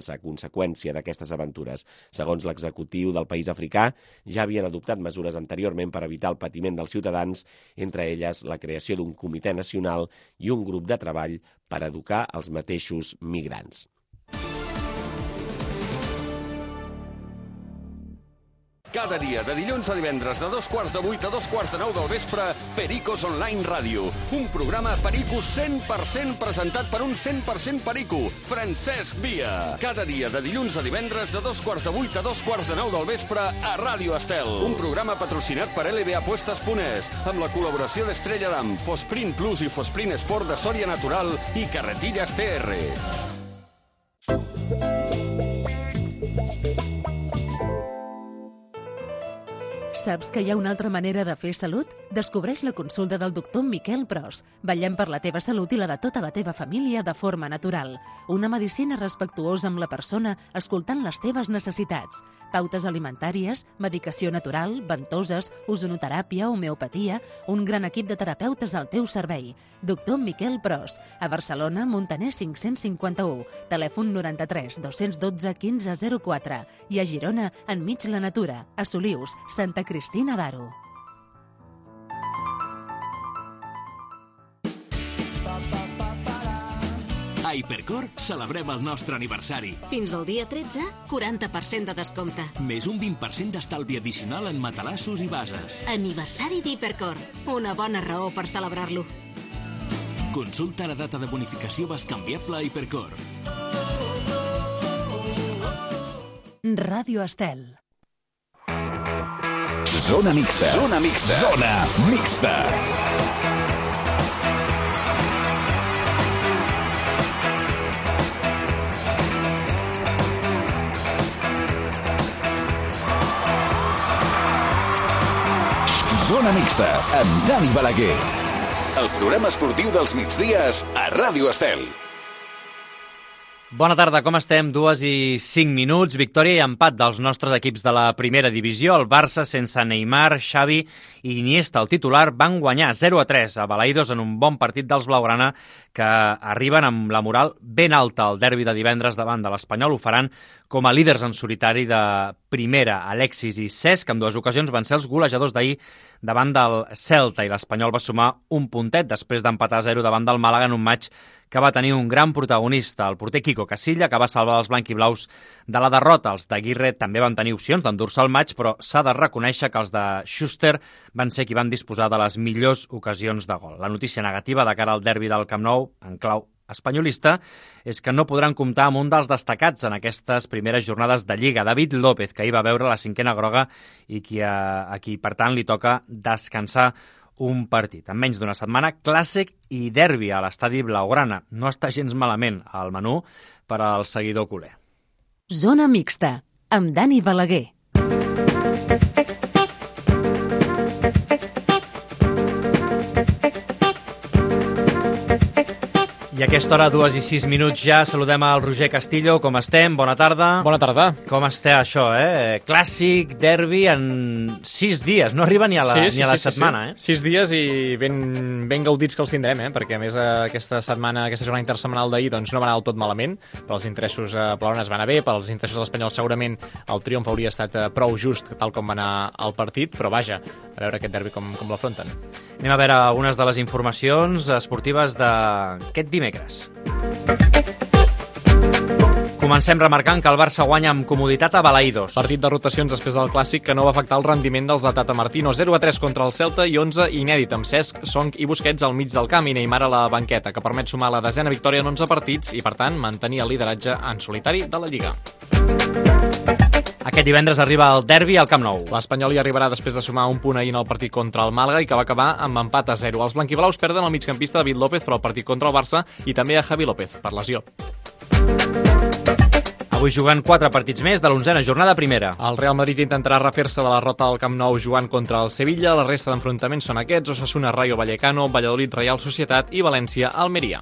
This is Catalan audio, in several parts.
migrants a conseqüència d'aquestes aventures. Segons l'executiu del país africà, ja havien adoptat mesures anteriorment per evitar el patiment dels ciutadans, entre elles la creació d'un comitè nacional i un grup de treball per educar els mateixos migrants. Cada dia, de dilluns a divendres, de 7:15 a 8:45 del vespre, Pericos Online Ràdio. Un programa Pericos 100% presentat per un 100% perico, Francesc Via. Cada dia, de dilluns a divendres, de 7:15 a 8:45 del vespre, a Ràdio Estel. Un programa patrocinat per LBApuestas.es, amb la col·laboració d'Estrella Damm, Fosprint Plus i Fosprint Sport de Sòria Natural i Carretillas TR. Saps que hi ha una altra manera de fer salut? Descobreix la consulta del doctor Miquel Pros. Vetllem per la teva salut i la de tota la teva família de forma natural. Una medicina respectuosa amb la persona, escoltant les teves necessitats. Pautes alimentàries, medicació natural, ventoses, ozonoteràpia, homeopatia, un gran equip de terapeutes al teu servei. Doctor Miquel Pros, a Barcelona, Montaner 551, telèfon 93 212 1504 i a Girona, enmig la natura, a Solius, Santa Cristina d'Aro. A Hipercor celebrem el nostre aniversari. Fins al dia 13, 40% de descompte. Més un 20% d'estalvi addicional en matalassos i bases. Aniversari d'Hipercor. Una bona raó per celebrar-lo. Consulta la data de bonificació bescanviable a Hipercor. Ràdio Estel. Zona mixta. Zona mixta. Zona mixta. Zona mixta, amb Dani Balaguer. El programa esportiu dels migdies a Ràdio Estel. Bona tarda, com estem? 2:05, victòria i empat dels nostres equips de la primera divisió. El Barça, sense Neymar, Xavi i Iniesta, el titular, van guanyar 0-3 a Balaidos en un bon partit dels blaugrana que arriben amb la moral ben alta al derbi de divendres davant de l'Espanyol. Ho faran com a líders en solitari de primera. Alexis i Cesc, en dues ocasions, van ser els golejadors d'ahir davant del Celta i l'Espanyol va sumar un puntet després d'empatar 0 davant del Màlaga en un match que va tenir un gran protagonista, el porter Quico Casilla, que va salvar els blanquiblaus de la derrota. Els d'Aguirre també van tenir opcions d'endur-se el match, però s'ha de reconèixer que els de Schuster van ser qui van disposar de les millors ocasions de gol. La notícia negativa de cara al derbi del Camp Nou, en clau espanyolista, és que no podran comptar amb un dels destacats en aquestes primeres jornades de Lliga, David López, que ahir va veure la cinquena groga i a qui, per tant, li toca descansar un partit. En menys d'una setmana, clàssic i derbi a l'estadi blaugrana. No està gens malament al menú per al seguidor culer. Zona mixta, amb Dani Balaguer. I a aquesta hora, 2:06 ja, saludem al Roger Castillo. Com estem? Bona tarda. Bona tarda. Com està això, Clàssic, derbi, en 6 dies. No arriba ni a la setmana, 6 dies i ben gaudits que els tindrem, perquè a més aquesta jornada intersetmanal d'ahir doncs, no va anar del tot malament. Per als interessos blaugranes va anar bé, per als interessos de l'Espanyol segurament el triomf hauria estat prou just, tal com va anar el partit, però vaja, a veure aquest derbi com l'afronten. Anem a veure algunes de les informacions esportives d'aquest dimecres. Comencem remarcant que el Barça guanya amb comoditat a Balaidos. Partit de rotacions després del Clàssic que no va afectar el rendiment dels de Tata Martino. 0-3 contra el Celta i 11 inèdit amb Cesc, Song i Busquets al mig del camp i Neymar a la banqueta, que permet sumar la 10a victòria en 11 partits i, per tant, mantenir el lideratge en solitari de la Lliga. Aquest divendres arriba el derbi al Camp Nou. L'Espanyol hi arribarà després de sumar un punt ahir en el partit contra el Màlaga i que va acabar amb empat a 0. Els blanquiblaus perden el migcampista David López per al partit contra el Barça i també a Javi López per lesió. Avui jugant 4 partits més de l'11a jornada primera. El Real Madrid intentarà refer-se de la derrota al Camp Nou jugant contra el Sevilla. La resta d'enfrontaments són aquests: Osasuna, Rayo Vallecano, Valladolid, Real Societat i València, Almeria.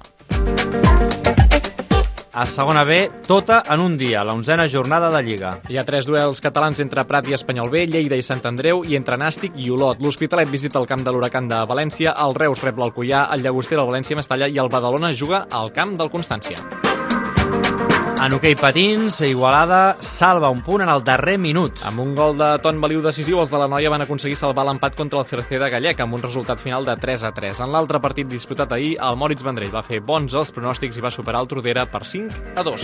A segona B, tota en un dia, la 11a jornada de Lliga. Hi ha 3 duels catalans entre Prat i Espanyol B, Lleida i Sant Andreu i entre Nàstic i Olot. L'Hospitalet visita el camp de l'Huracan de València, el Reus rep l'Alcoià, el Llagostera, el València Mestalla i el Badalona juga al camp del Constància. En hoquei patins, Igualada salva un punt en el darrer minut. Amb un gol de Ton Baliu decisiu, els de la Noia van aconseguir salvar l'empat contra el Cerceda Gallec amb un resultat final de 3-3. En l'altre partit disputat ahir, el Moritz Vendrell va fer bons els pronòstics i va superar el Tordera per 5-2.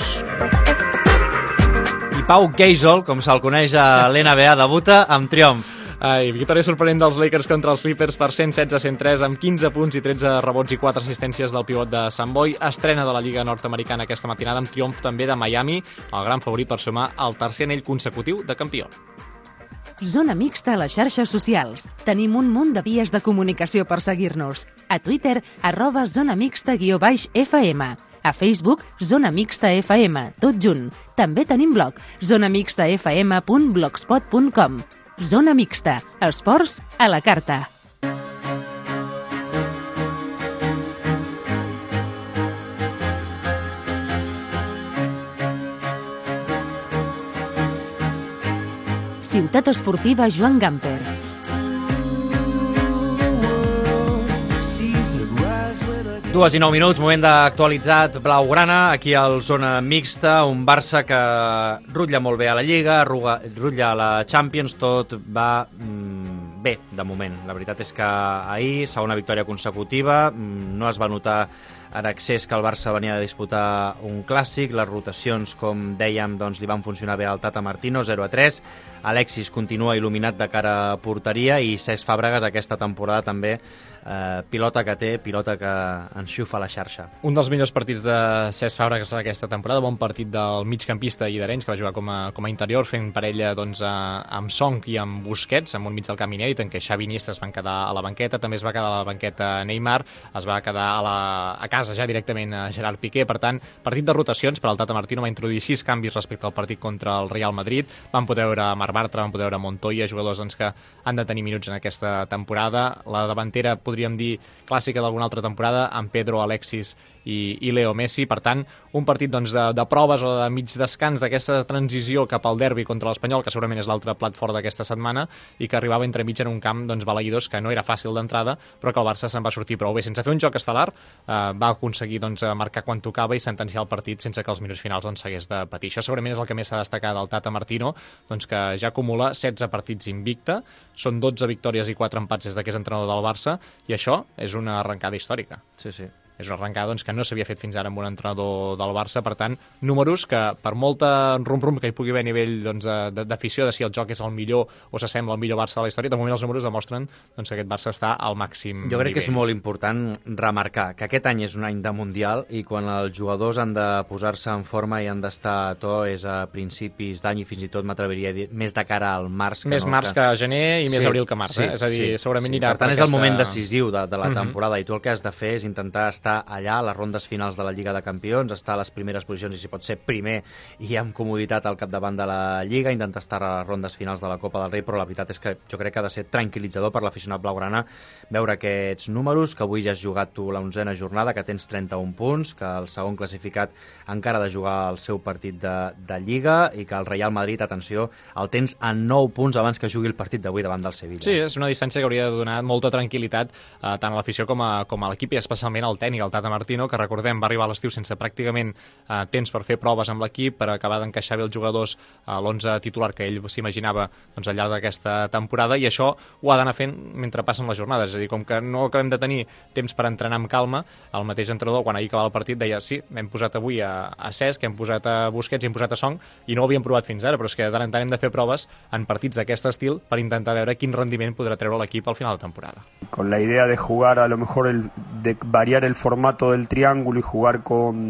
I Pau Gasol, com se'l coneix a l'NBA, debuta amb triomf. Victòria sorprenent dels Lakers contra els Clippers per 116-103 amb 15 punts i 13 rebots i 4 assistències del pivot de Sant Boi. Estrena de la Lliga Nord-Americana aquesta matinada amb triomf també de Miami, el gran favorit per sumar el tercer anell consecutiu de campió. Zona Mixta a les xarxes socials. Tenim un munt de vies de comunicació per seguir-nos. A Twitter, @zonamixta_FM. A Facebook, Zona Mixta FM, tot junt. També tenim blog, zonamixtafm.blogspot.com. Zona Mixta, esports a la carta. Ciutat Esportiva Joan Gamper. Dues i 9 minuts, moment d'actualitat blaugrana, aquí al Zona Mixta, un Barça que rutlla molt bé a la Lliga, rutlla a la Champions, tot va bé, de moment. La veritat és que ahir, segona victòria consecutiva, no es va notar en excés que el Barça venia de disputar un clàssic, les rotacions, com dèiem, doncs, li van funcionar bé al Tata Martino, 0-3, Alexis continua il·luminat de cara a porteria i Cesc Fàbregas aquesta temporada també pilota que té, pilota que enxufa la xarxa. Un dels millors partits de Cesc Fàbregas aquesta temporada, bon partit del migcampista i d'Arenys, que va jugar com a interior, fent parella doncs, amb Song i amb Busquets, amb un mig del camp inèdit, en què Xavi i Iniesta es van quedar a la banqueta, també es va quedar a la banqueta Neymar, es va quedar a casa ja directament a Gerard Piqué. Per tant, partit de rotacions, per al Tata Martino va introduir 6 canvis respecte al partit contra el Real Madrid. Van poder veure Marc Bartra, van poder veure Montoya, jugadors doncs, que han de tenir minuts en aquesta temporada. La davantera, podríem dir, clàssica d'alguna altra temporada, amb Pedro, Alexis i Leo Messi. Per tant, un partit doncs, de proves o de mig descans d'aquesta transició cap al derbi contra l'Espanyol, que segurament és l'altre plat fort d'aquesta setmana, i que arribava entremig en un camp doncs, balaïdós, que no era fàcil d'entrada, però que el Barça se'n va sortir prou bé. Sense fer un joc estel·lar, va aconseguir doncs, marcar quan tocava i sentenciar el partit sense que els minuts finals doncs, s'hagués de patir. Això segurament és el que més s'ha destacat del Tata Martino, doncs, que ja acumula 16 partits invicta, són 12 victòries i 4 empats des que és entrenador del Barça, i això és una arrencada històrica. Sí, sí. És una arrencada doncs, que no s'havia fet fins ara amb un entrenador del Barça, per tant, números que per molta rum-rum que hi pugui haver a nivell doncs, d'afició, de si el joc és el millor o s'assembla al millor Barça de la història, de moment els números demostren doncs, que aquest Barça està al màxim nivell. Jo crec que és molt important remarcar que aquest any és un any de Mundial i quan els jugadors han de posar-se en forma i han d'estar a to és a principis d'any i fins i tot m'atreviria a dir més de cara al març. Més març que gener i més abril que març, és a dir, segurament anirà... Per tant, és el moment decisiu de la temporada i tu el que has de fer és intentar estar allà a les rondes finals de la Lliga de Campions, estar a les primeres posicions i si pot ser primer i amb comoditat al capdavant de la Lliga, intentar estar a les rondes finals de la Copa del Rei, però la veritat és que jo crec que ha de ser tranquil·litzador per l'aficionat blaugrana veure aquests números, que avui ja has jugat tu la 11a jornada, que tens 31 punts, que el segon classificat encara ha de jugar el seu partit de Lliga i que el Real Madrid, atenció, el tens a 9 punts abans que jugui el partit d'avui davant del Sevilla. Sí, és una distància que hauria de donar molta tranquil·litat tant a l'afició com a l'equip i especialment al tècnic, el Tata Martino, que recordem va arribar a l'estiu sense pràcticament temps per fer proves amb l'equip, per acabar d'encaixar bé els jugadors a l'11 titular que ell s'imaginava doncs, al llarg d'aquesta temporada, i això ho ha d'anar fent mentre passen les jornades. És a dir, com que no acabem de tenir temps per entrenar amb calma, el mateix entrenador, quan ahir acabava el partit, deia sí, hem posat avui a Cesc, hem posat a Busquets i hem posat a Song, i no ho havíem provat fins ara, però és que de tant en tant hem de fer proves en partits d'aquest estil per intentar veure quin rendiment podrà treure l'equip al final de temporada. Con la idea de jugar a lo mejor de variar el formato del triángulo y jugar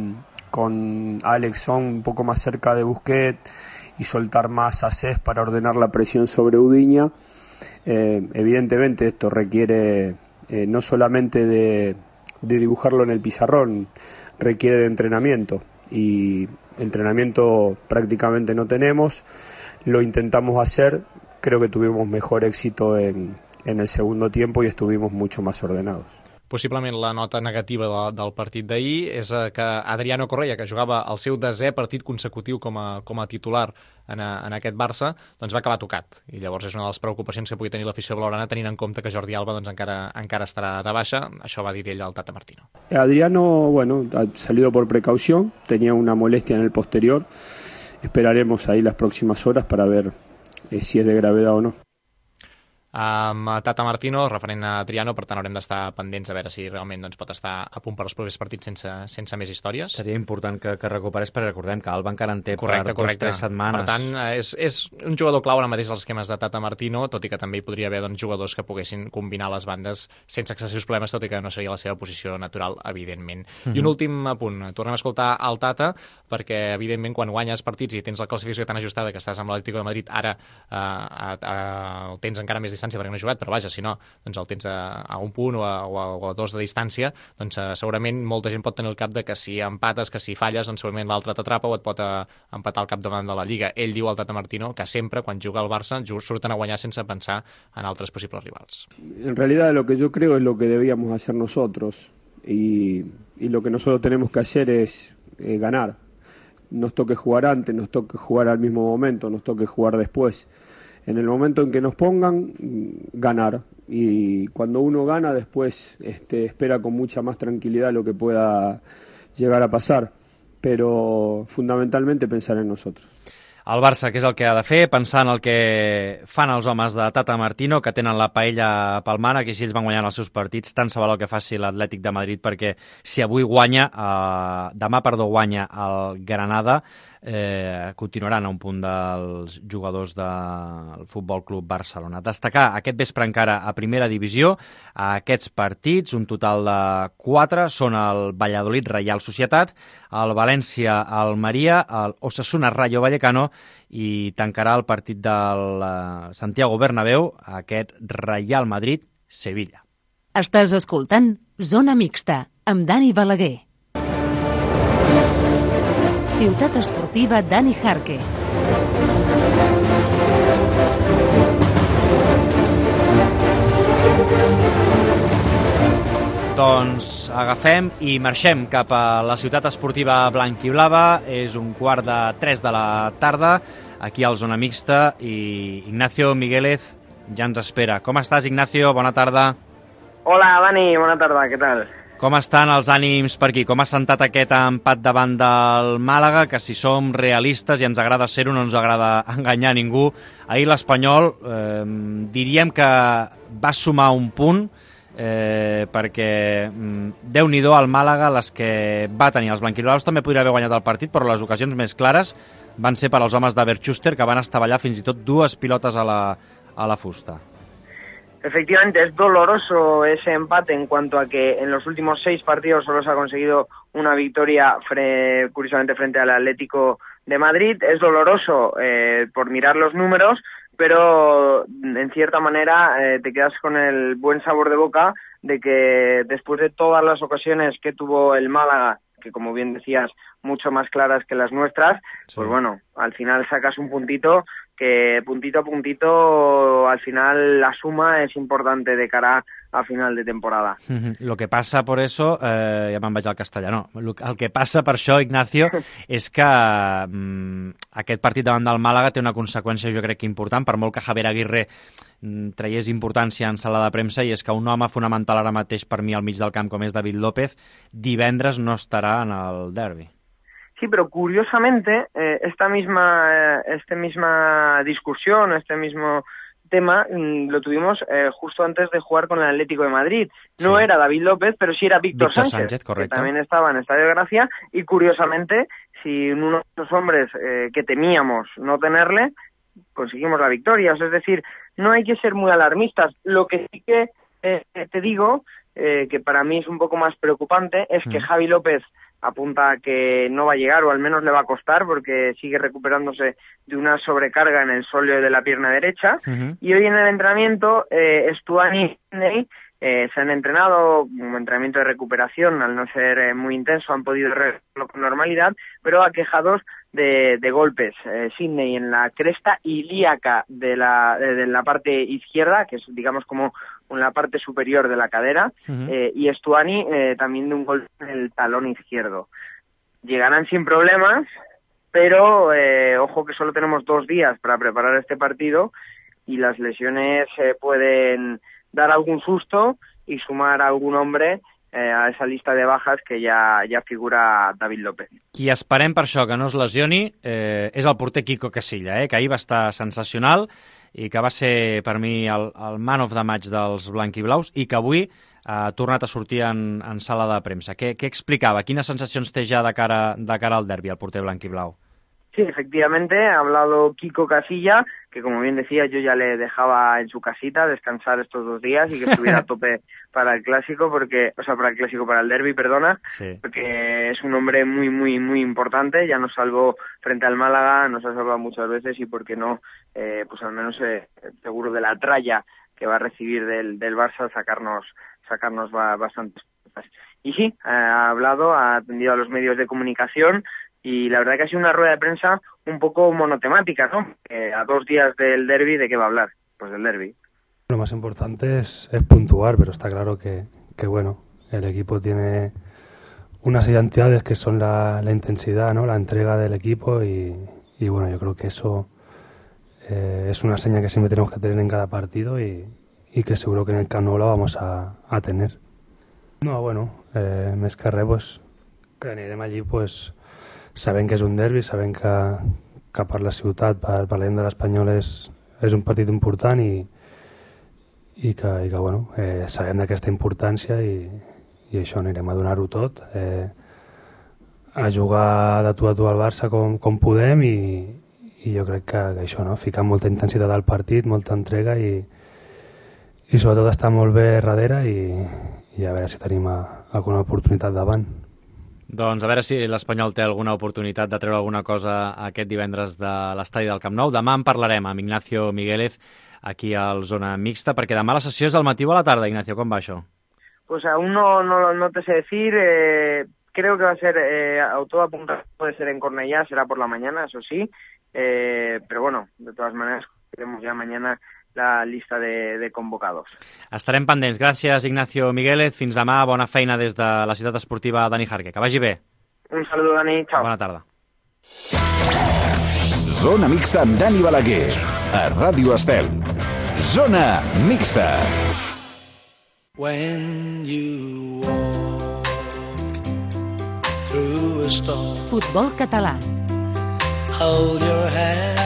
con Alex Song un poco más cerca de Busquets y soltar más a Cesc para ordenar la presión sobre Ubiña. Evidentemente esto requiere no solamente de dibujarlo en el pizarrón, requiere de entrenamiento, y entrenamiento prácticamente no tenemos, lo intentamos hacer, creo que tuvimos mejor éxito en el segundo tiempo y estuvimos mucho más ordenados. Possiblement la nota negativa del partit d'ahir és que Adriano Correia, que jugava el seu 10è partit consecutiu com a titular en aquest Barça, doncs va acabar tocat. I llavors és una de les preocupacions que pugui tenir l'afició blaugrana, tenint en compte que Jordi Alba doncs, encara estarà de baixa. Això va dir ell al Tata Martino. Adriano, bueno, ha salido por precaución, tenía una molestia en el posterior. Esperaremos ahí las próximas horas para ver si es de gravedad o no. Tata Martino, referent a Adriano, per tant haurem d'estar pendents a veure si realment doncs, pot estar a punt per als propers partits sense més històries. Seria important que recuperés, perquè recordem que Alba encara en té per 2 o 3 setmanes. Per tant, és un jugador clau ara mateix als esquemes de Tata Martino, tot i que també hi podria haver doncs, jugadors que poguessin combinar les bandes sense excessius problemes, tot i que no seria la seva posició natural, evidentment. I un últim apunt, tornem a escoltar el Tata, perquè evidentment quan guanyes partits i tens la classificació tan ajustada que estàs amb l'Atlético de Madrid, ara el tens encara més distància perquè no ha jugat, però vaja, si no, doncs el tens a un punt o a 2 de distància, doncs segurament molta gent pot tenir el cap de que si empates, que si falles, doncs segurament l'altre t'atrapa o et pot empatar al capdavant de la Lliga. Ell diu al Tata Martino que sempre, quan juga al Barça, surten a guanyar sense pensar en altres possibles rivals. En realidad lo que yo creo es lo que debíamos hacer nosotros y lo que nosotros tenemos que hacer es ganar. Nos toque jugar antes, nos toque jugar al mismo momento, nos toque jugar después. En el momento en que nos pongan, ganar. Y cuando uno gana, después espera con mucha más tranquilidad lo que pueda llegar a pasar. Pero fundamentalmente pensar en nosotros. El Barça, què és el que ha de fer? Pensar en el que fan els homes de Tata Martino, que tenen la paella pel mànec, que si ells van guanyant els seus partits, tant se val el que faci l'Atlètic de Madrid, perquè si avui guanya, demà guanya el Granada, continuaran a un punt dels jugadors del Futbol Club Barcelona. Destacar aquest vespre encara a primera divisió aquests partits, un total de 4, són el Valladolid Reial Societat, el València Almeria, el Osasuna Rayo Vallecano i tancarà el partit del Santiago Bernabéu, aquest Real Madrid Sevilla. Estàs escoltant Zona Mixta amb Dani Balaguer. Ciutat Esportiva Dani Jarque. Doncs agafem i marxem cap a la ciutat esportiva blanquiblava. És 2:45 de la tarda, aquí al Zona Mixta, i Ignacio Miguélez ja ens espera. Com estàs, Ignacio? Bona tarda. Hola, Dani, bona tarda, què tal? Com estan els ànims per aquí? Com ha sentat aquest empat davant del Màlaga, que si som realistes i ens agrada ser-ho, no ens agrada enganyar ningú. Ahir l'Espanyol diríem que va sumar un punt, perquè Déu-n'hi-do al Màlaga les que va tenir. Els blanquiblaus també podria haver guanyat el partit, però les ocasions més clares van ser per als homes de Bert Schuster, que van estavellar fins i tot 2 pilotes a la fusta. Efectivamente, es doloroso ese empate en cuanto a que en los últimos 6 partidos solo se ha conseguido una victoria curiosamente frente al Atlético de Madrid. Es doloroso por mirar los números, pero en cierta manera te quedas con el buen sabor de boca de que después de todas las ocasiones que tuvo el Málaga, que como bien decías, mucho más claras que las nuestras, sí. Pues bueno, al final sacas un puntito que puntito a puntito al final la suma es importante de cara a final de temporada. Lo que passa por eso, ja me'n vaig al castellà, no, el que passa per això, Ignacio, és que aquest partit davant del Màlaga té una conseqüència jo crec que important, per molt que Javier Aguirre traiés importància en sala de premsa, i és que un home fonamental ara mateix per mi al mig del camp com és David López, divendres no estarà en el derbi. Sí, pero curiosamente esta misma discusión, este mismo tema lo tuvimos justo antes de jugar con el Atlético de Madrid. No era David López, pero sí era Víctor Sánchez, que también estaba en Estadio de Gracia, y curiosamente, si uno de los hombres que temíamos no tenerle, conseguimos la victoria. O sea, es decir, no hay que ser muy alarmistas. Lo que sí que te digo, que para mí es un poco más preocupante, es que Javi López apunta a que no va a llegar, o al menos le va a costar, porque sigue recuperándose de una sobrecarga en el sóleo de la pierna derecha. Y hoy en el entrenamiento, Stuani y Sidney se han entrenado un entrenamiento de recuperación, al no ser muy intenso, han podido hacerlo con normalidad, pero aquejados de golpes. Sidney en la cresta ilíaca de la parte izquierda, que es digamos como en la parte superior de la cadera, y Estuani también de un golpe en el talón izquierdo. Llegarán sin problemas, pero ojo que solo tenemos 2 días para preparar este partido y las lesiones pueden dar algún susto y sumar a algun hombre a esa lista de bajas que ja figura David López. Qui esperem per això que no es lesioni és el porter Quico Casilla, que ahir va estar sensacional i que va ser per mi el man of the match dels blanquiblaus i que avui ha tornat a sortir en sala de premsa. Què explicava? Quines sensacions té ja de cara al derbi, el porter blanquiblau? Sí, efectivamente, ha hablado Quico Casilla, que como bien decía, yo ya le dejaba en su casita descansar estos 2 días y que estuviera a tope para el clásico, para el derbi, perdona, sí. Porque es un hombre muy, muy, muy importante, ya nos salvó frente al Málaga, nos ha salvado muchas veces y, por qué no, pues al menos seguro de la tralla que va a recibir del Barça, sacarnos bastantes cosas. Y sí, ha hablado, ha atendido a los medios de comunicación, y la verdad que ha sido una rueda de prensa un poco monotemática, ¿no? A 2 días del derbi, ¿de qué va a hablar? Pues del derbi. Lo más importante es puntuar, pero está claro que bueno, el equipo tiene unas identidades que son la intensidad, ¿no? La entrega del equipo y bueno, yo creo que eso es una seña que siempre tenemos que tener en cada partido y que seguro que en el Camp Nou la vamos a tener. No, bueno, més que res, pues, que anirem allí, pues, sabent que és un derbi, sabent que per la ciutat, per la gent de l'Espanyol és un partit important i que bueno, sabem d'aquesta importància i això, anirem a donar-ho tot, a jugar de tu a tu al Barça com podem i jo crec que això, no? Ficar molta intensitat al partit, molta entrega i sobretot estar molt bé darrere i a veure si tenim alguna oportunitat davant. Doncs a veure si l'Espanyol té alguna oportunitat de treure alguna cosa aquest divendres de l'estadi del Camp Nou. Demà en parlarem amb Ignacio Miguélez aquí al Zona Mixta, perquè demà la sessió és al matí o a la tarda, Ignacio, com va això? Pues aún no te sé decir, creo que va a ser, todo apunta, puede ser en Cornellá, será por la mañana, eso sí, pero bueno, de todas maneras, tenemos ya mañana la lista de convocados. Estarem pendents. Gràcies, Ignacio Miguélez. Fins demà. Bona feina des de la ciutat esportiva Dani Jarque. Que vagi bé. Un saludo, Dani. Chao. Bona tarda. Zona Mixta amb Dani Balaguer. A Ràdio Estel. Zona Mixta. When you walk through a storm, Futbol català. Hold your head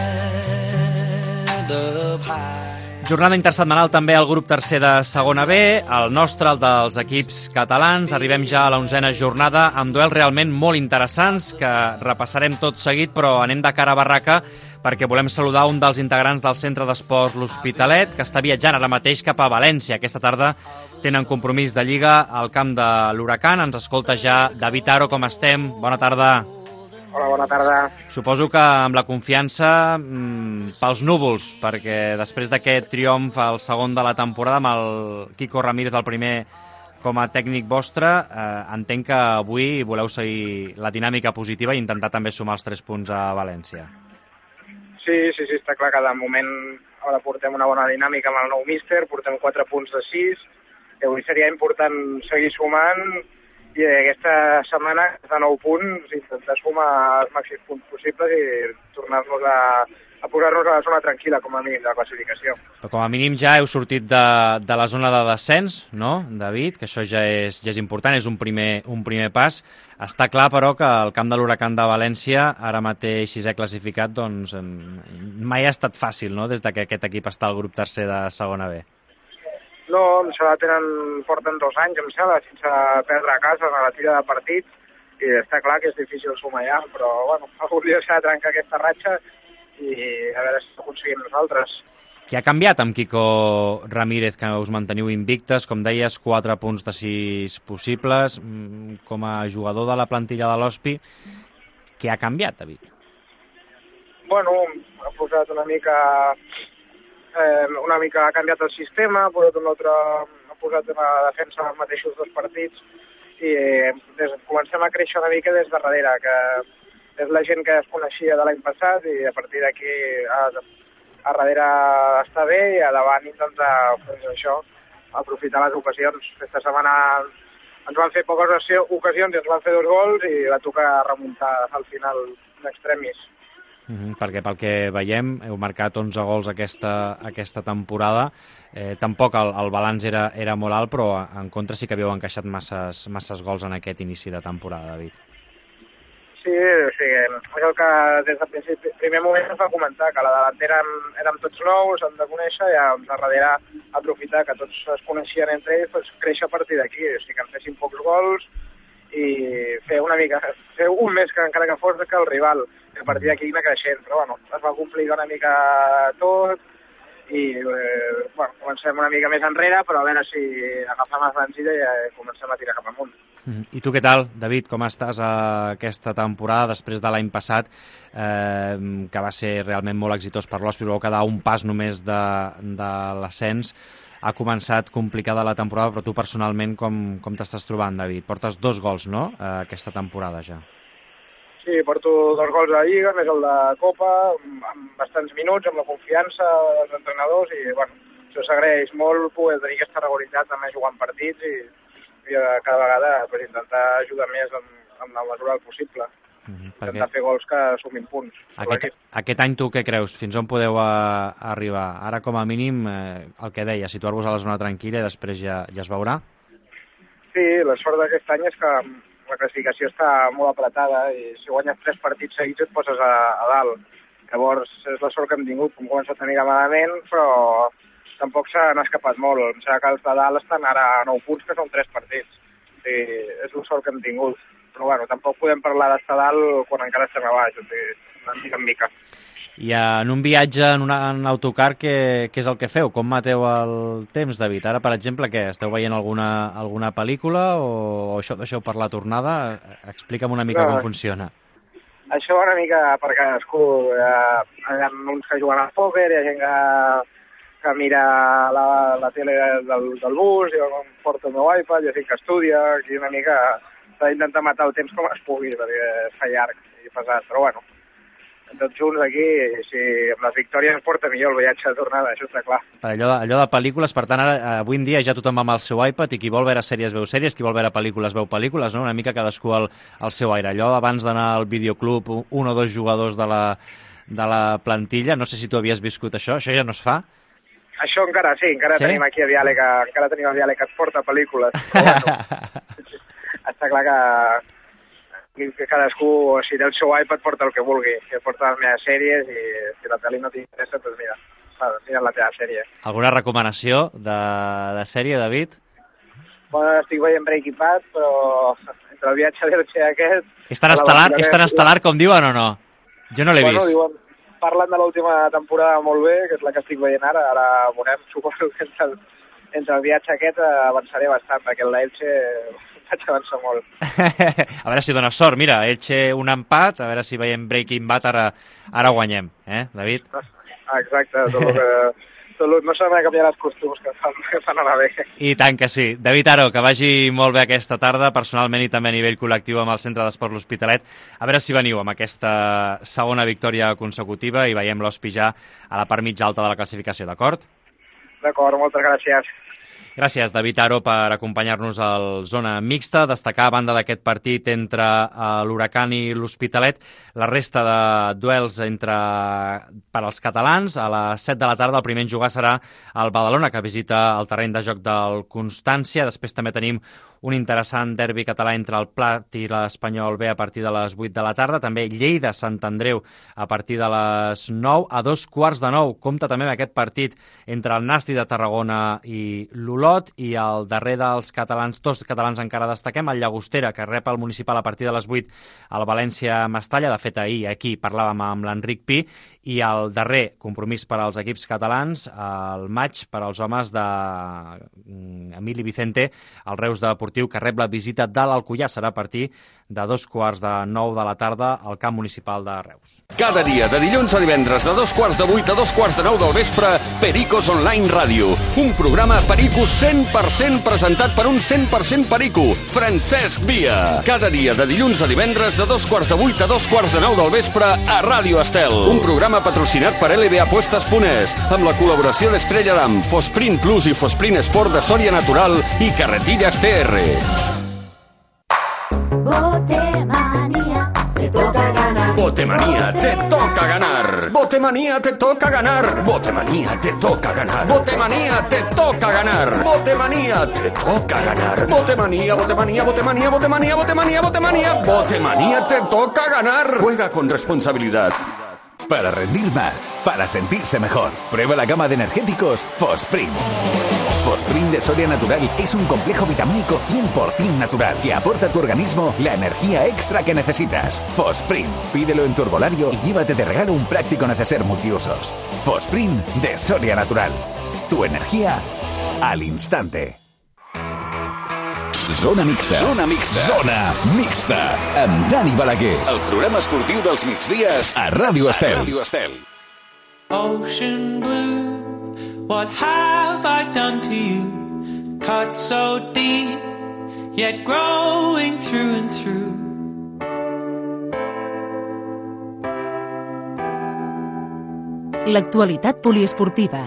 up high. Jornada intersetmanal també al grup tercer de segona B, el nostre, el dels equips catalans. Arribem ja a la 11a jornada amb duels realment molt interessants que repassarem tot seguit, però anem de cara a barraca perquè volem saludar un dels integrants del Centre d'Esports L'Hospitalet, que està viatjant ara mateix cap a València. Aquesta tarda tenen compromís de Lliga al camp de l'Huracan. Ens escolta ja David Aro, com estem? Bona tarda. Hola, bona tarda. Suposo que amb la confiança pels núvols, perquè després d'aquest triomf al segon de la temporada amb el Quico Ramírez, el primer com a tècnic vostre, entenc que avui voleu seguir la dinàmica positiva i intentar també sumar els 3 punts a València. Sí, està clar que de moment ara portem una bona dinàmica amb el nou míster, portem 4 punts de 6, i avui seria important seguir sumant i aquesta setmana de 9 punts intentar sumar els màxims punts possibles i tornar-nos a posar-nos a la zona tranquil·la com a mínim de la classificació. Però com a mínim ja heu sortit de la zona de descens, no, David? Que això ja és important, és un primer pas. Està clar, però, que el camp de l'Huracan de València, ara mateix 6è classificat, doncs mai ha estat fàcil, no?, des que aquest equip està al grup tercer de segona B. No, em sembla que porten 2 anys, em sembla, sense perdre a casa en la tira de partits, i està clar que és difícil sumar ja, però bueno, algun dia s'ha de trencar aquesta ratxa i a veure si ho aconseguim nosaltres. Què ha canviat amb Quico Ramírez, que us manteniu invictes? Com deies, 4 punts de 6 possibles. Com a jugador de la plantilla de l'Hospi, què ha canviat, David? Bueno, ha posat una mica ha canviat el sistema, ha posat una defensa als mateixos 2 partits i comencem a créixer una mica des de darrere, que és la gent que es coneixia de l'any passat i a partir d'aquí a darrere està bé i a davant intentar fer això, aprofitar les ocasions. Aquesta setmana ens van fer poques ocasions i ens van fer 2 gols i va tocar remuntar al final d'extremis. Perquè pel que veiem heu marcat 11 gols aquesta temporada. Tampoc el balanç era molt alt, però en contra sí que havíeu encaixat masses gols en aquest inici de temporada, David. Sí, és el que des del primer moment es va comentar, que a la delantera érem tots nous, hem de conèixer, i a darrere aprofitar que tots es coneixien entre ells, doncs créixer a partir d'aquí, o sigui que en fessin pocs gols i fer un més que encara que fos que el rival, i a partir d'aquí anar creixent, però bueno, es va complicar una mica tot i comencem una mica més enrere, però a veure si agafem l'embranzida i comencem a tirar cap amunt. I tu què tal, David? Com estàs aquesta temporada després de l'any passat, que va ser realment molt exitós per l'Hospitalet, vau quedar un pas només de l'ascens? Ha començat complicada la temporada, però tu personalment com t'estàs trobant, David? Portes 2 gols, no?, aquesta temporada ja. Sí, porto 2 gols a la Lliga, més el de Copa, amb bastants minuts, amb la confiança dels entrenadors, i bueno, això s'agraeix molt poder tenir aquesta regularitat també jugant partits i cada vegada pues, intentar ajudar més en la mesura del possible. Intentar fer gols que sumin punts. Aquest any tu què creus? Fins on podeu arribar? Ara com a mínim, el que deia, situar-vos a la zona tranquil·la i després ja es veurà? Sí, la sort d'aquest any és que la classificació està molt apretada i si guanyes 3 partits seguits et poses a dalt. Llavors és la sort que hem tingut, hem començat a mirar malament, però tampoc se n'ha escapat molt. Em sembla que els de dalt estan ara a 9 punts, que són 3 partits. Sí, és la sort que hem tingut. Però bueno, tampoc podem parlar d'estar dalt quan encara estem a baix, o sigui, de mica en mica. I en un viatge en autocar, què és el que feu? Com mateu el temps, David? Ara, per exemple, què? Esteu veient alguna pel·lícula o això deixeu per la tornada? Explica'm una mica com funciona. Això una mica per cadascú. Hi ha uns que juguen al pòquer, hi ha gent que mira la tele del bus, jo em porto el meu iPad, hi ha gent que estudia, aquí una mica s'ha d'intentar matar el temps com es pugui, perquè es fa llarg i pesat, però bueno, tots junts aquí, si amb les victòries es porta millor el viatge de tornada, això està clar. Allò de pel·lícules, per tant, ara, avui en dia ja tothom va amb el seu iPad i qui vol veure sèries veu sèries, qui vol veure pel·lícules veu pel·lícules, no? Una mica cadascú al seu aire. Allò abans d'anar al videoclub, 1 o 2 jugadors de la plantilla, no sé si tu havies viscut això ja no es fa? Això encara sí, tenim aquí a Viale, que es porta pel·lícules. Bueno, està clar que cadascú, si té el seu iPad, porta el que vulgui. Si porta les meves sèries i si la pel·li no t'interessa, doncs mira la teva sèrie. Alguna recomanació de sèrie, David? Bueno, estic veient Breaking Bad, però entre el viatge d'Elche aquest... És tan estel·lar com diuen o no? Jo no l'he vist. Diuen, parlen de l'última temporada molt bé, que és la que estic veient ara veurem, suposo que entre el viatge aquest avançaré bastant, perquè en l'Elche vaig avançar molt. A veure si dones sort, mira, Elche un empat, a veure si veiem Breaking Bad, ara guanyem, David? Exacte, no s'ha de canviar els costums que fan anar bé. I tant que sí. David Aro, que vagi molt bé aquesta tarda, personalment i també a nivell col·lectiu amb el Centre d'Esport L'Hospitalet. A veure si veniu amb aquesta segona victòria consecutiva i veiem l'Hospi ja a la part mitja alta de la classificació, d'acord? D'acord, moltes gràcies. Gràcies, David Aro, per acompanyar-nos al Zona Mixta. Destacar, a banda d'aquest partit entre l'Huracan i l'Hospitalet, la resta de duels per als catalans. A les 7 de la tarda el primer en jugar serà el Badalona, que visita el terreny de joc del Constància. Després també tenim un interessant derbi català entre el Plat i l'Espanyol B a partir de les 8 de la tarda. També Lleida-Sant Andreu a partir de les 9 a 2:15. Compte també amb aquest partit entre el Nàstic de Tarragona i l'Olot, i el darrer dels catalans, 2 catalans encara destaquem, el Llagostera, que rep el Municipal a partir de les 8 al València-Mestalla. De fet, ahir aquí parlàvem amb l'Enric Pi, i el darrer compromís per als equips catalans, el maig per als homes d'Emili Vicente, el Reus Deportiu, que rep la visita de l'Alcoià. Serà a partir de 9:15 de la tarda al camp municipal de Reus. Cada dia, de dilluns a divendres, de 8:15 a 9:15 del vespre, Pericos Online Ràdio. Un programa Pericos 100% presentat per un 100% perico, Francesc Via. Cada dia, de dilluns a divendres, de 8:15 a 9:15 del vespre, a Ràdio Estel. Un programa programa patrocinat per LBApuestas.es, amb la col·laboració d'Estrella Damm, Fosprint Plus i Fosprint Sport de Soria Natural i Carretillas TR. Botemanía, te toca ganar. Botemanía, te toca ganar. Botemanía, te toca ganar. Botemanía, te toca ganar. Botemanía, te toca ganar. Botemanía, te toca ganar. Botemanía, botemanía, botemanía, botemanía, botemanía, botemanía. Botemanía, te toca ganar. Juega con responsabilidad. Para rendir más, para sentirse mejor, prueba la gama de energéticos Fosprint. Fosprint de Soria Natural es un complejo vitamínico 100% natural que aporta a tu organismo la energía extra que necesitas. Fosprint, pídelo en tu herbolario y llévate de regalo un práctico neceser multiusos. Fosprint de Soria Natural. Tu energía al instante. Zona mixta. Zona mixta. Zona mixta. Amb Dani Balaguer. El programa esportiu dels migdies a Ràdio Estel. Ràdio Estel. Ocean blue, what have I done to you? Cut so deep, yet growing through and through. L'actualitat poliesportiva.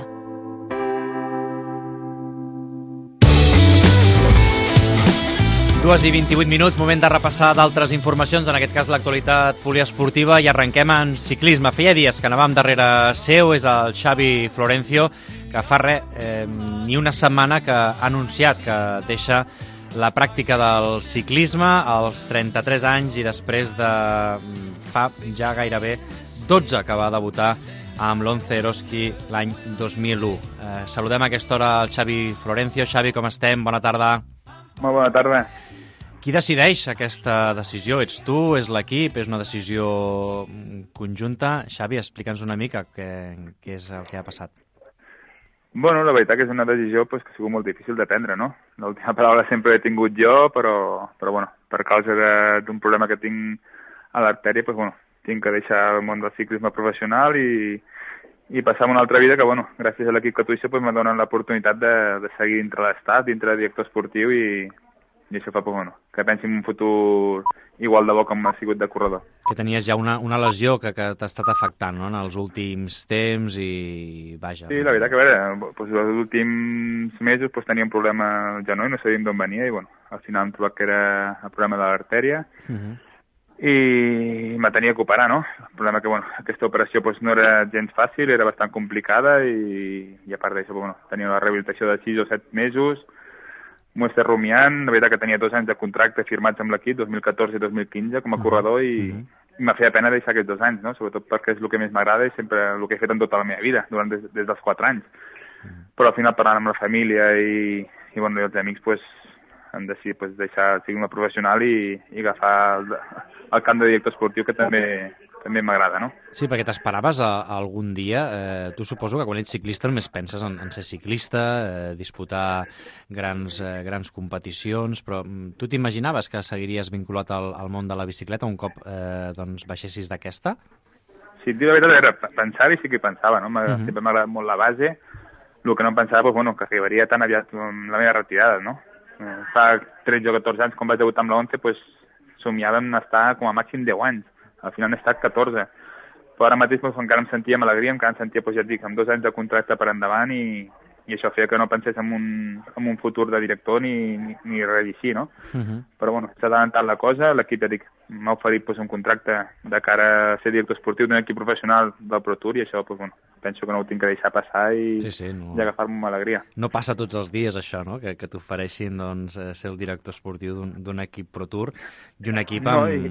Dues i 28 minuts, moment de repassar d'altres informacions, en aquest cas l'actualitat poliesportiva, i arrenquem en ciclisme. Feia dies que anàvem darrere seu, és el Xavi Florencio, que fa ni una setmana que ha anunciat que deixa la pràctica del ciclisme als 33 anys i després de fa ja gairebé 12 que va debutar amb l'11 Eroski l'any 2001. Saludem a aquesta hora el Xavi Florencio. Xavi, com estem? Bona tarda. Molt bona tarda. Qui decideix aquesta decisió? Ets tu? És l'equip? És una decisió conjunta? Xavi, explica'ns una mica què és el que ha passat. Bueno, la veritat que és una decisió que ha sigut molt difícil de prendre, no? L'última paraula sempre l'he tingut jo, però bueno, per causa d'un problema que tinc a l'artèria, tinc que deixar el món del ciclisme professional i passar una altra vida que, gràcies a l'equip que tu m'ha donat l'oportunitat de seguir dintre l'estat, dintre de director esportiu i això fa, que pensi en un futur igual de bo com ha sigut de corredor. Que tenies ja una lesió que t'ha estat afectant, no?, en els últims temps i vaja. Sí, la veritat que, els últims mesos tenia un problema al genoll, no sabíem d'on venia i, al final hem trobat que era el problema de l'artèria. I me tenia que operar, no? El problema que, aquesta operació no era gens fàcil, era bastant complicada i a part d'això, tenia una rehabilitació de 6 o 7 mesos, m'ho estic rumiant, la veritat que tenia 2 anys de contracte firmats amb l'equip, 2014 i 2015, com a corredor, i m'ha fet pena deixar aquests 2 anys, no? Sobretot perquè és el que més m'agrada i sempre el que he fet en tota la meva vida, des dels 4 anys. Però al final, parlant amb la família i els amics, hem decidit deixar el cicle professional i agafar el camp de director esportiu, que també m'agrada, no? Sí, perquè t'esperaves algun dia, tu suposo que quan ets ciclista només penses en ser ciclista, disputar grans competicions, però tu t'imaginaves que seguiries vinculat al món de la bicicleta un cop baixessis d'aquesta? Sí, la veritat era pensar-hi, sí que hi pensava, no? Sempre m'ha agradat molt la base, el que no em pensava, que arribaria tan aviat amb la meva retirada, no? Fa 13 o 14 anys, quan vaig debutar amb la 11, somiàvem estar com a màxim 10 anys. Al final he estat 14. Però ara mateix encara em sentia amb alegria, encara em sentia, ja et dic, amb 2 anys de contracte per endavant i això feia que no pensés en un futur de director ni res així, no? Però s'ha adelantat la cosa, l'equip, ja dic, m'ha oferit un contracte de cara a ser director esportiu d'un equip professional del Pro Tour i això, penso que no ho tinc que deixar passar i agafar-me amb alegria. No passa tots els dies això, no?, que t'ofereixin ser el director esportiu d'un equip Pro Tour i un equip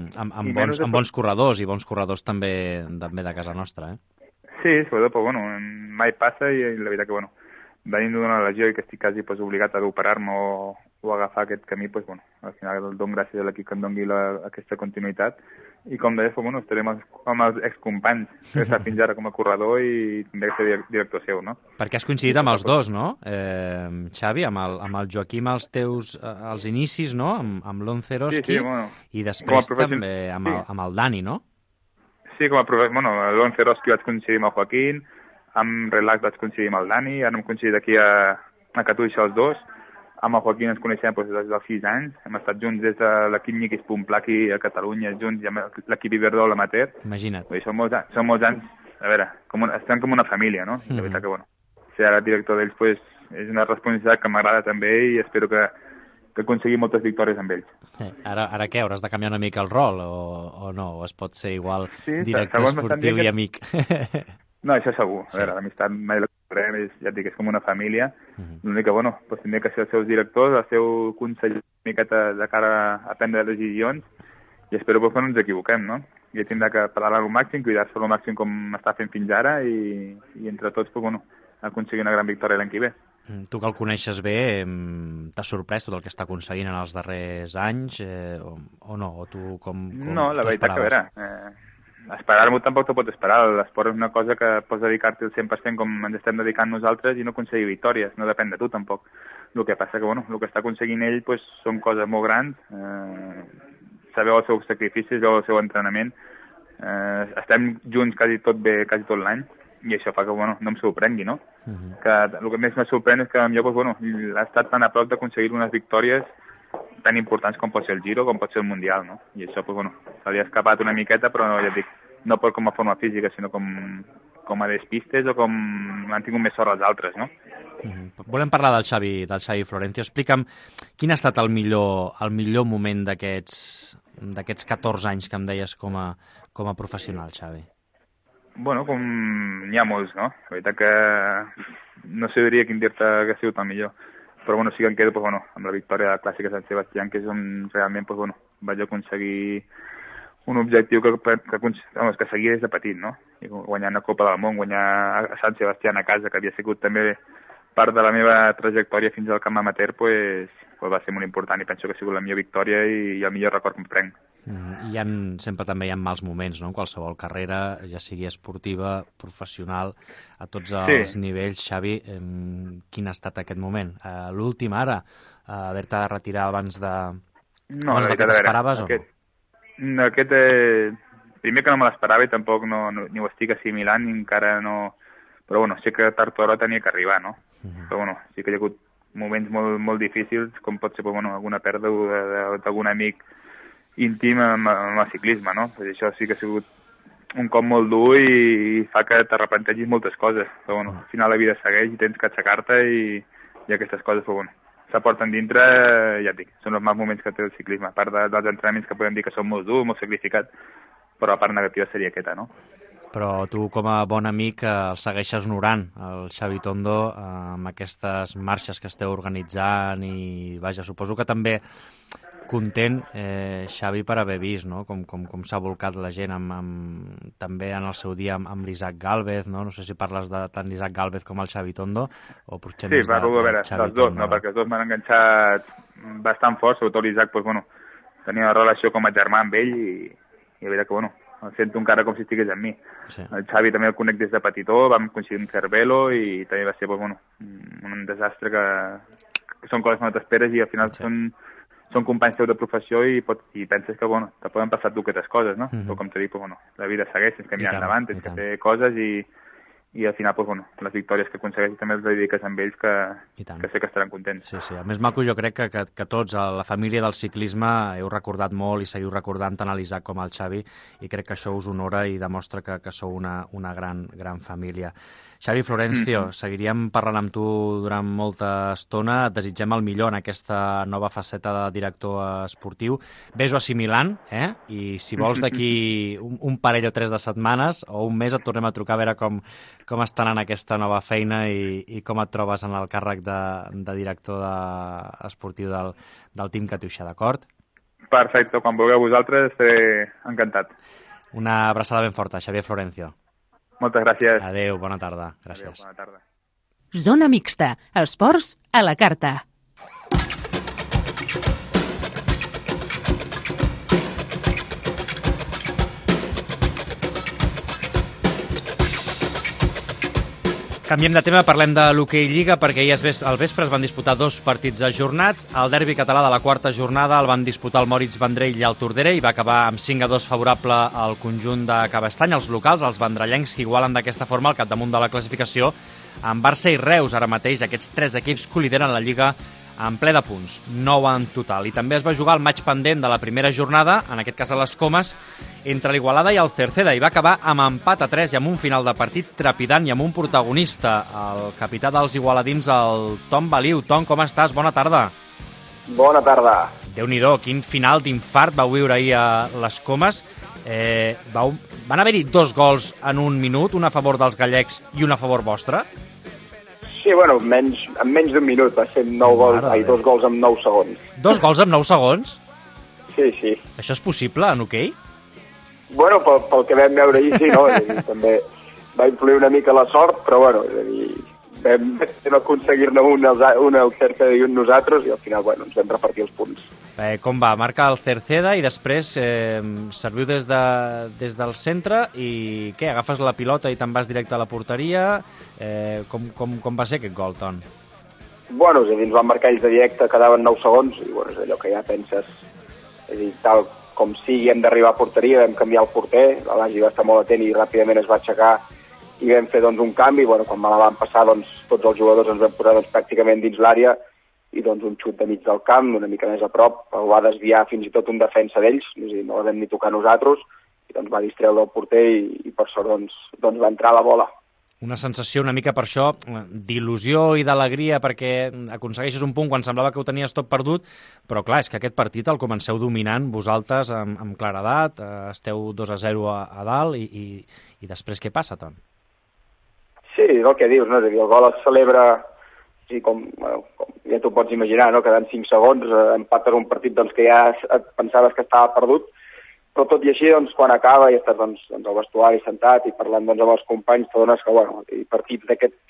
amb bons corredors i bons corredors també de casa nostra, eh? Sí, sobretot, mai passa i la veritat que, venint d'una lesió i que estic quasi obligat a operar-me o agafar aquest camí, al final dono gràcies a l'equip que em doni aquesta continuïtat i com deies, estarem amb els excompanys que està fins ara com a corredor i també ser director seu, no? Perquè has coincidit amb els dos, no? Xavi, amb el Joaquim als inicis, no?, amb l'11 Eroski i després també amb el Dani, no? Sí, com a professor, l'11 Eroski vaig coincidir amb el Joaquim, amb Relax vaig coincidir amb el Dani, ara hem coincidit aquí a Catuixa els dos, amb el Joaquim ens coneixem des dels 6 anys, hem estat junts des de l'equip Niquis Pumplà aquí a Catalunya, junts i amb l'equip Iberdrola Amateur. Imagina't. Són molts anys a veure, estem com una família, no? I la veritat que, bueno, ser ara director d'ells, pues, és una responsabilitat que m'agrada també i espero que aconseguim moltes victòries amb ells. Ara què? Hauràs de canviar una mica el rol o no? O es pot ser igual director esportiu i amic? No, això segur. A veure, l'amistat mai la comprem, ja et dic, és com una família. L'únic que, bueno, doncs tindré que ser els seus directors, el seu conseller una miqueta de cara a prendre decisions i espero que no ens equivoquem, no? I tindrà que parlar al màxim, cuidar-se al màxim com està fent fins ara i entre tots, doncs, bueno, aconseguir una gran victòria l'any que ve. Tu que el coneixes bé, t'ha sorprès tot el que està aconseguint en els darrers anys o no? O tu com no, la veritat que, a veure, esperar-m'ho tampoc te pot esperar. L'esport és una cosa que pots dedicar-te al 100% com ens estem dedicant nosaltres i no aconseguir victòries, no depèn de tu tampoc. El que passa que, bueno, el que està aconseguint ell pues, són coses molt grans, sabeu els seus sacrificis, sabeu el seu entrenament, estem junts quasi tot l'any, i això fa que, bueno, no em sorprengui, no? Que el que més me sorprèn és que jo, pues, bueno, ha estat tan a prop d'aconseguir unes victòries tan importants com pot ser el Giro, com pot ser el Mundial, no? I això, pues, bueno, se li ha escapat una miqueta, però ja et dic, no per com a forma física, sinó com a despistes o com han tingut més sort els altres, no? Volem parlar del Xavi Florencio. Explica'm quin ha estat el millor moment d'aquests 14 anys que em deies com a professional, Xavi. Bueno, com n'hi ha molts, no? La veritat que no sabria quin dir-te que ha sigut el millor. Però, bueno, sí que em quedo, pues, bueno, amb la victòria de la Clàssica Sant Sebastián, que és on realment, pues, bueno, vaig aconseguir un objectiu que seguia des de petit, no? I guanyar la Copa del Món, guanyar a Sant Sebastián a casa, que havia sigut també part de la meva trajectòria fins al camp amateur, pues va ser molt important i penso que ha sigut la millor victòria i el millor record que em prenc. Sempre també hi ha mals moments, no?, en qualsevol carrera, ja sigui esportiva, professional, a tots els nivells. Xavi, quin ha estat aquest moment? L'últim ara, haver-te de retirar abans del que t'esperaves o no? Primer que no me l'esperava i tampoc ni ho estic assimilant, ni encara no... Però bueno, sé que tard o d'hora tenia que arribar, no? Però bueno, sí que hi ha hagut moments molt, molt difícils, com pot ser, bueno, alguna pèrdua d'algun amic íntim amb el ciclisme, no? Pues això sí que ha sigut un cop molt dur i fa que te replantegis moltes coses. Però bueno, al final la vida segueix i tens que aixecar-te i aquestes coses, però bueno, s'aporten dintre, ja et dic, són els mals moments que té el ciclisme, a part dels entrenaments que podem dir que són molt durs, molt sacrificats, però la part negativa seria aquesta, no? Però tu, com a bon amic, el segueixes honorant, el Xavi Tondo, amb aquestes marxes que esteu organitzant i, vaja, suposo que també content, Xavi, per haver vist, no?, com s'ha volcat la gent també en el seu dia amb l'Isaac Gálvez, no? No sé si parles de tant l'Isaac Gálvez com el Xavi Tondo, o potser més de Xavi Tondo. No, perquè els dos m'han enganxat bastant fort, sobretot l'Isaac, pues, bueno, tenia una relació com a germà amb ell i a veure que, bueno, el sento encara com si estigués amb mi. Sí. El Xavi també el conec des de petitó, vam coincidir en Cervelo i també va ser, pues, bueno, un desastre que són coses que no t'esperes i al final són companys teus de professió i penses que, bueno, te poden passar tu aquestes coses, no? Però com t'he dit, pues, bueno, la vida segueix, tens que mirar endavant, tens que fer coses i al final, pues, bueno, les victòries que aconsegueixes també els dediques amb ells que sé que estaran contents. Sí. El més maco jo crec que tots, a la família del ciclisme, heu recordat molt i seguiu recordant tant a l'Isaac com al Xavi i crec que això us honora i demostra que sou una gran família. Xavi Florencio, seguiríem parlant amb tu durant molta estona. Et desitgem el millor en aquesta nova faceta de director esportiu. Ves-ho assimilant, i si vols d'aquí un parell o 3 de setmanes o un mes et tornem a trucar a veure com estan en aquesta nova feina i com et trobes en el càrrec de director esportiu del Team Katusha, d'acord? Perfecte, quan vulgueu vosaltres estaré encantat. Una abraçada ben forta, Xavier Florencio. Moltes gràcies. Adéu, bona tarda. Gràcies. Adéu, bona tarda. Zona mixta. Esports a la carta. Canviem de tema, parlem de l'hoquei Lliga, perquè ahir al vespre es van disputar 2 partits ajornats. El derbi català de la 4ª jornada el van disputar el Moritz Vendrell i el Tordera i va acabar amb 5-2 favorable al conjunt de Cabestany. Els locals, els vendrellencs, que igualen d'aquesta forma al capdamunt de la classificació amb Barça i Reus. Ara mateix aquests 3 equips co-lideren la Lliga en ple de punts, 9 en total. I també es va jugar el match pendent de la primera jornada, en aquest cas a les Comes, entre l'Igualada i el Cerceda, i va acabar amb empat a 3 i amb un final de partit trepidant i amb un protagonista, el capità dels igualadins, el Tom Baliu. Tom, com estàs? Bona tarda. Bona tarda. Déu-n'hi-do, quin final d'infart vau viure ahir a les Comes. Van haver-hi 2 gols en un minut, un a favor dels gallecs i un a favor vostre? Sí, bueno, en menys d'un minut, va ser 2 gols en 9 segons. 2 gols en 9 segons? Sí, sí. Això és possible en hoquei? Bueno, pel que vam veure ahir, sí, no? També va influir una mica la sort, però bueno, és a dir, vam aconseguir-ne un el Cerceda i un nosaltres, i al final, bueno, ens vam repartir els punts. Com va? Marca el Cerceda i després serviu des del centre i què? Agafes la pilota i te'n vas directe a la porteria? Com va ser aquest gol, Ton? Bueno, és a dir, ens van marcar ells de directe, quedaven 9 segons i bueno, és allò que ja penses, és a dir, tal com sigui hem d'arribar a porteria, vam canviar el porter, l'Agi va estar molt atent i ràpidament es va aixecar i vam fer doncs, un canvi. Bueno, quan me la van passar, doncs, tots els jugadors ens vam posar pràcticament dins l'àrea i doncs un xut de mig del camp, una mica més a prop, el va desviar fins i tot un defensa d'ells, no la vam ni tocar nosaltres, i doncs va distreure el porter i per sort doncs va entrar la bola. Una sensació una mica per això d'il·lusió i d'alegria perquè aconsegueixes un punt quan semblava que ho tenies tot perdut, però clar, és que aquest partit el comenceu dominant vosaltres amb claredat, esteu 2-0 a dalt i després què passa, Ton? Sí, és el que dius, no? És a dir, el gol es celebra sí, com ja t'ho pots imaginar, no? Quedant 5 segons, empates un partit doncs, que ja pensaves que estava perdut, però tot i així, doncs, quan acaba i estàs doncs, al vestuari sentat i parlant doncs, amb els companys, t'adones que bueno, partits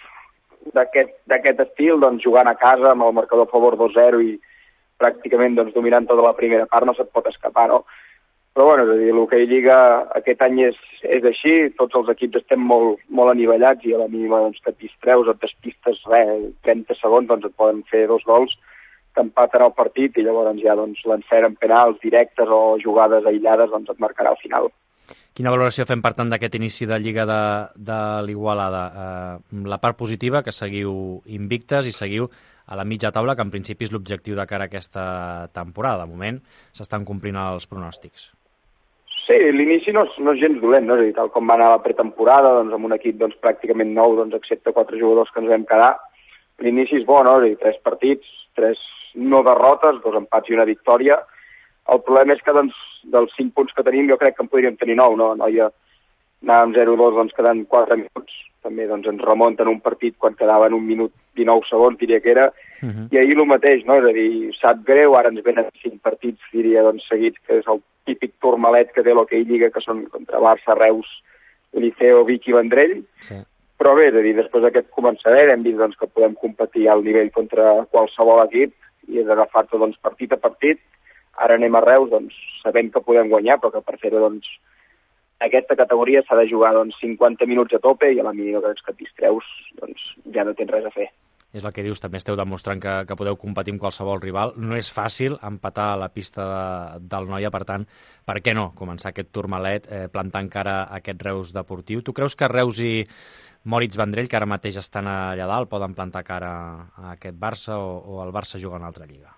d'aquest estil, doncs, jugant a casa amb el marcador a favor 2-0 i pràcticament doncs, dominant tota la primera part, no se't pot escapar, no? Però bueno, és a dir, l'hoquei Lliga aquest any és així, tots els equips estem molt anivellats i a la mínima doncs, que et distreus, et despistes 30 segons, doncs et poden fer 2 gols, t'empaten el partit i llavors ja doncs, l'encert en penals directes o jugades aïllades doncs, et marcarà al final. Quina valoració fem, per tant, d'aquest inici de Lliga de l'Igualada? La part positiva, que seguiu invictes i seguiu a la mitja taula, que en principi és l'objectiu de cara a aquesta temporada. De moment s'estan complint els pronòstics. Sí, l'inici no és gens dolent, no? És a dir, tal com va anar la pretemporada, doncs, amb un equip doncs, pràcticament nou, doncs, excepte 4 jugadors que ens vam quedar. L'inici és bo, no? És a dir, 3 partits, 3 no derrotes, 2 empats i una victòria. El problema és que doncs, dels 5 punts que tenim jo crec que en podríem tenir 9, no? Noia anàvem 0-2 doncs, quedant 4 minuts, també doncs, ens remunten un partit quan quedaven 1 minut 19 segons, diria que era, i ahir el mateix, no? És a dir, sap greu, ara ens venen 5 partits, diria, doncs, seguits, que és el típic turmalet que té l'hoquei Lliga, que són contra Barça, Reus, Liceo, Vic i Vendrell, sí. Però bé, és a dir, després d'aquest començament hem vist doncs, que podem competir al nivell contra qualsevol equip i és agafar-te doncs, partit a partit. Ara anem a Reus, doncs, sabent que podem guanyar, però que per fer-ho doncs, aquesta categoria s'ha de jugar doncs, 50 minuts a tope i a la mínima que et distreus doncs, ja no tens res a fer. És el que dius, també esteu demostrant que podeu competir amb qualsevol rival. No és fàcil empatar a la pista del Noia, per tant, per què no començar aquest turmalet plantant cara a aquest Reus deportiu? Tu creus que Reus i Moritz Vendrell, que ara mateix estan allà dalt, poden plantar cara a aquest Barça o el Barça juga en una altra lliga?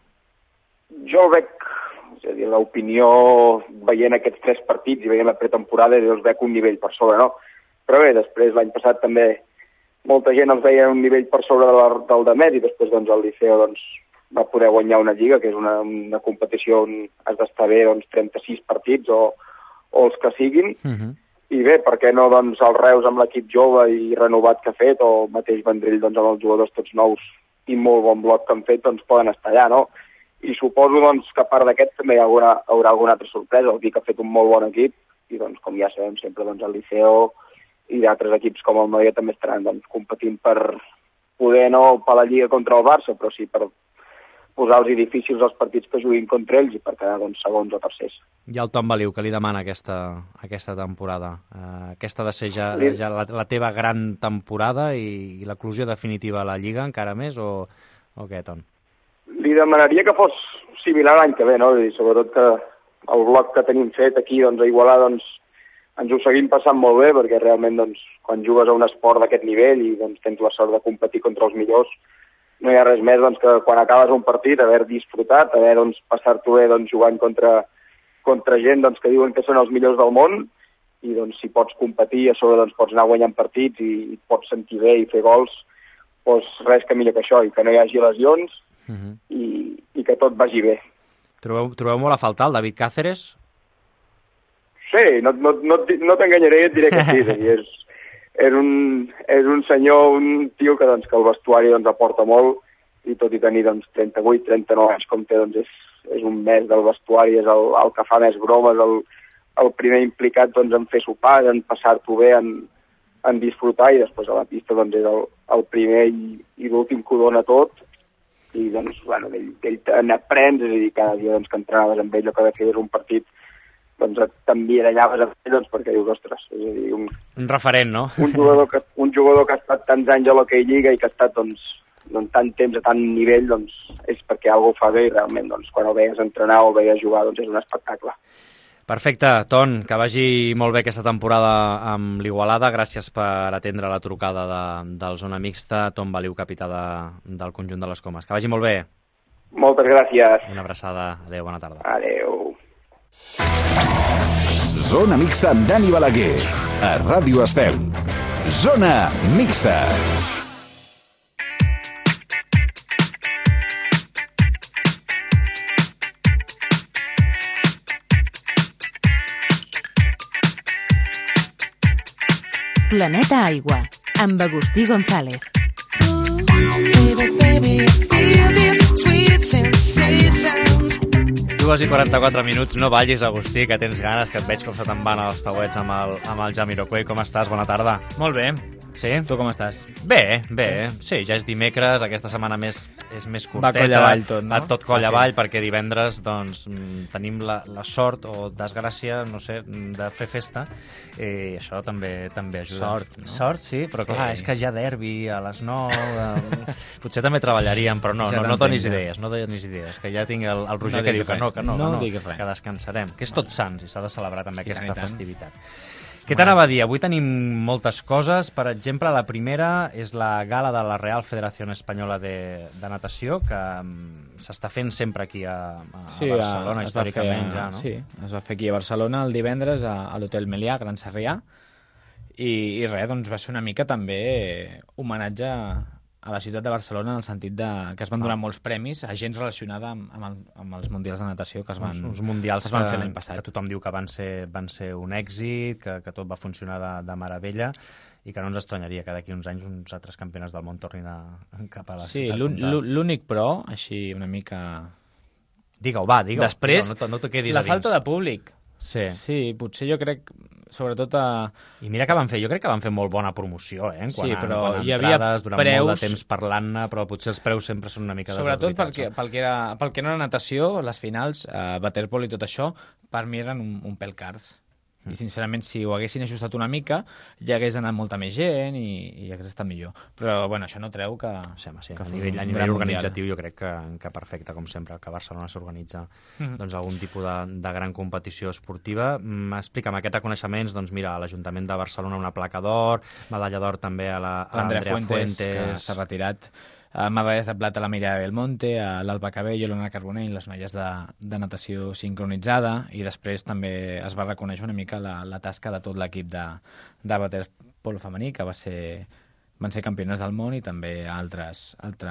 Jo veig, és a dir, l'opinió veient aquests 3 partits i veient la pretemporada, els veig un nivell per sobre, no? Però bé, després l'any passat també molta gent els veia un nivell per sobre del de més i després doncs, el Liceo doncs, va poder guanyar una lliga, que és una competició on has d'estar bé doncs, 36 partits o els que siguin. I bé, per què no doncs, el Reus amb l'equip jove i renovat que ha fet o el mateix Vendrell doncs, amb els jugadors tots nous i molt bon bloc que han fet doncs, poden estar allà, no? I suposo doncs, que a part d'aquest també hi haurà alguna altra sorpresa. El Vic ha fet un molt bon equip i doncs, com ja sabem sempre doncs, el Liceo i d'altres equips com el Noia també estaran doncs, competint per poder no per la Lliga contra el Barça, però sí per posar-los difícils els partits que juguin contra ells i per quedar doncs, segons o tercers. I el Tom Baliu, que li demana aquesta temporada? Aquesta ha de ser ja la teva gran temporada i l'eclusió definitiva a la Lliga encara més o què, Tom? Li demanaria que fos similar l'any que ve, no? I sobretot que el bloc que tenim fet aquí doncs, a Igualar doncs, ens ho seguim passant molt bé perquè realment doncs, quan jugues a un esport d'aquest nivell i doncs, tens la sort de competir contra els millors no hi ha res més doncs, que quan acabes un partit haver disfrutat, haver doncs, passar-t'ho bé doncs, jugant contra gent doncs, que diuen que són els millors del món, i doncs, si pots competir, a sobre doncs, pots anar guanyant partits i pots sentir bé i fer gols, doncs res que millor que això, i que no hi hagi lesions i que tot vagi bé. Trobeu molt a faltar el David Cáceres? Sí, no t'enganyaré i et diré que sí. És un senyor, un tio que, doncs, que el vestuari doncs, aporta molt, i tot i tenir doncs, 38, 39 anys com té, doncs, és un mes del vestuari, és el que fa més bromes, el primer implicat doncs, en fer sopar, en passar-t'ho bé, en disfrutar, i després a la pista doncs, és el primer i l'últim que ho dona tot, i doncs, bueno, d'ell n'aprens, és a dir, cada dia doncs, que entrenaves amb ell o que feies un partit, doncs t'envirallaves amb ell, doncs, perquè dius, ostres, és a dir, un referent, no? Un jugador que ha estat tants anys a l'hoquei Lliga i que ha estat, doncs, tant temps a tant nivell, doncs, és perquè algú ho fa bé i realment, doncs, quan el veies entrenar o el veies jugar, doncs, és un espectacle. Perfecte, Ton, que vagi molt bé aquesta temporada amb l'Igualada. Gràcies per atendre la trucada del Zona Mixta. Ton Baliu, capità del conjunt de les Comes. Que vagi molt bé. Moltes gràcies. Una abraçada. Adéu, bona tarda. Adéu. Zona Mixta amb Dani Balaguer. A Ràdio Estel. Zona Mixta. Planeta Aigua, amb Agustí González. 2:44 minuts, no ballis, Agustí, que tens ganes, que et veig com se te'n van els pauets amb el Jamiroquai. Com estàs? Bona tarda. Molt bé. Sí? Tu com estàs? Bé. Sí, ja és dimecres, aquesta setmana és més curteta. Va coll avall tot, no? Va tot coll avall, perquè divendres doncs, tenim la sort o desgràcia, no sé, de fer festa, i això també ajuda. Sort, sí, però clar, és que ja derbi a les 9... Potser també treballaríem, però no donis idees, que ja tinc el Roger que diu que no, que descansarem, que és tot Sants i s'ha de celebrar també aquesta festivitat. Què t'anava a dir? Avui tenim moltes coses. Per exemple, la primera és la gala de la Real Federació Espanyola de Natació, que s'està fent sempre aquí a Barcelona, històricament ja, no? Sí, es va fer aquí a Barcelona el divendres a l'Hotel Melià, Gran Sarrià, i res, doncs va ser una mica també homenatge a la ciutat de Barcelona, en el sentit que es van donar molts premis a gent relacionada amb els mundials de natació que es van, uns mundials que es van fer l'any passat. Que tothom diu que van ser un èxit, que tot va funcionar de meravella, i que no ens estranyaria que d'aquí uns anys uns altres campionats del món tornin cap a la ciutat. Sí, l'únic però, així una mica... Digue-ho, va, digue-ho. Després, no te quedis a dins. La falta de públic. Sí, potser jo crec, sobretot I mira que jo crec que van fer molt bona promoció, Sí, però hi havia entrades, durant molt de temps parlant-ne, però potser els preus sempre són una mica desorbitats. Sobretot pel que era la natació, les finals, waterpolo i tot això, per mi eren un pèl cars. I sincerament, si ho haguessin ajustat una mica, ja hagués anat molta més gent i hagués estat millor. Però bueno, això no treu que... Sí, a nivell organitzatiu jo crec que perfecte, com sempre, que Barcelona s'organitza doncs, algun tipus de gran competició esportiva. Explica'm aquests reconeixements, doncs mira, a l'Ajuntament de Barcelona una placa d'or, medalla d'or també a l'Andrea Fuentes, que s'ha retirat, medalles de plata a la Mireia Belmonte, a l'Alba Cabello, l'Ona Carbonell, les noies de natació sincronitzada, i després també es va reconèixer una mica la tasca de tot l'equip de waterpolo femení, que van ser campionats del món, i també altres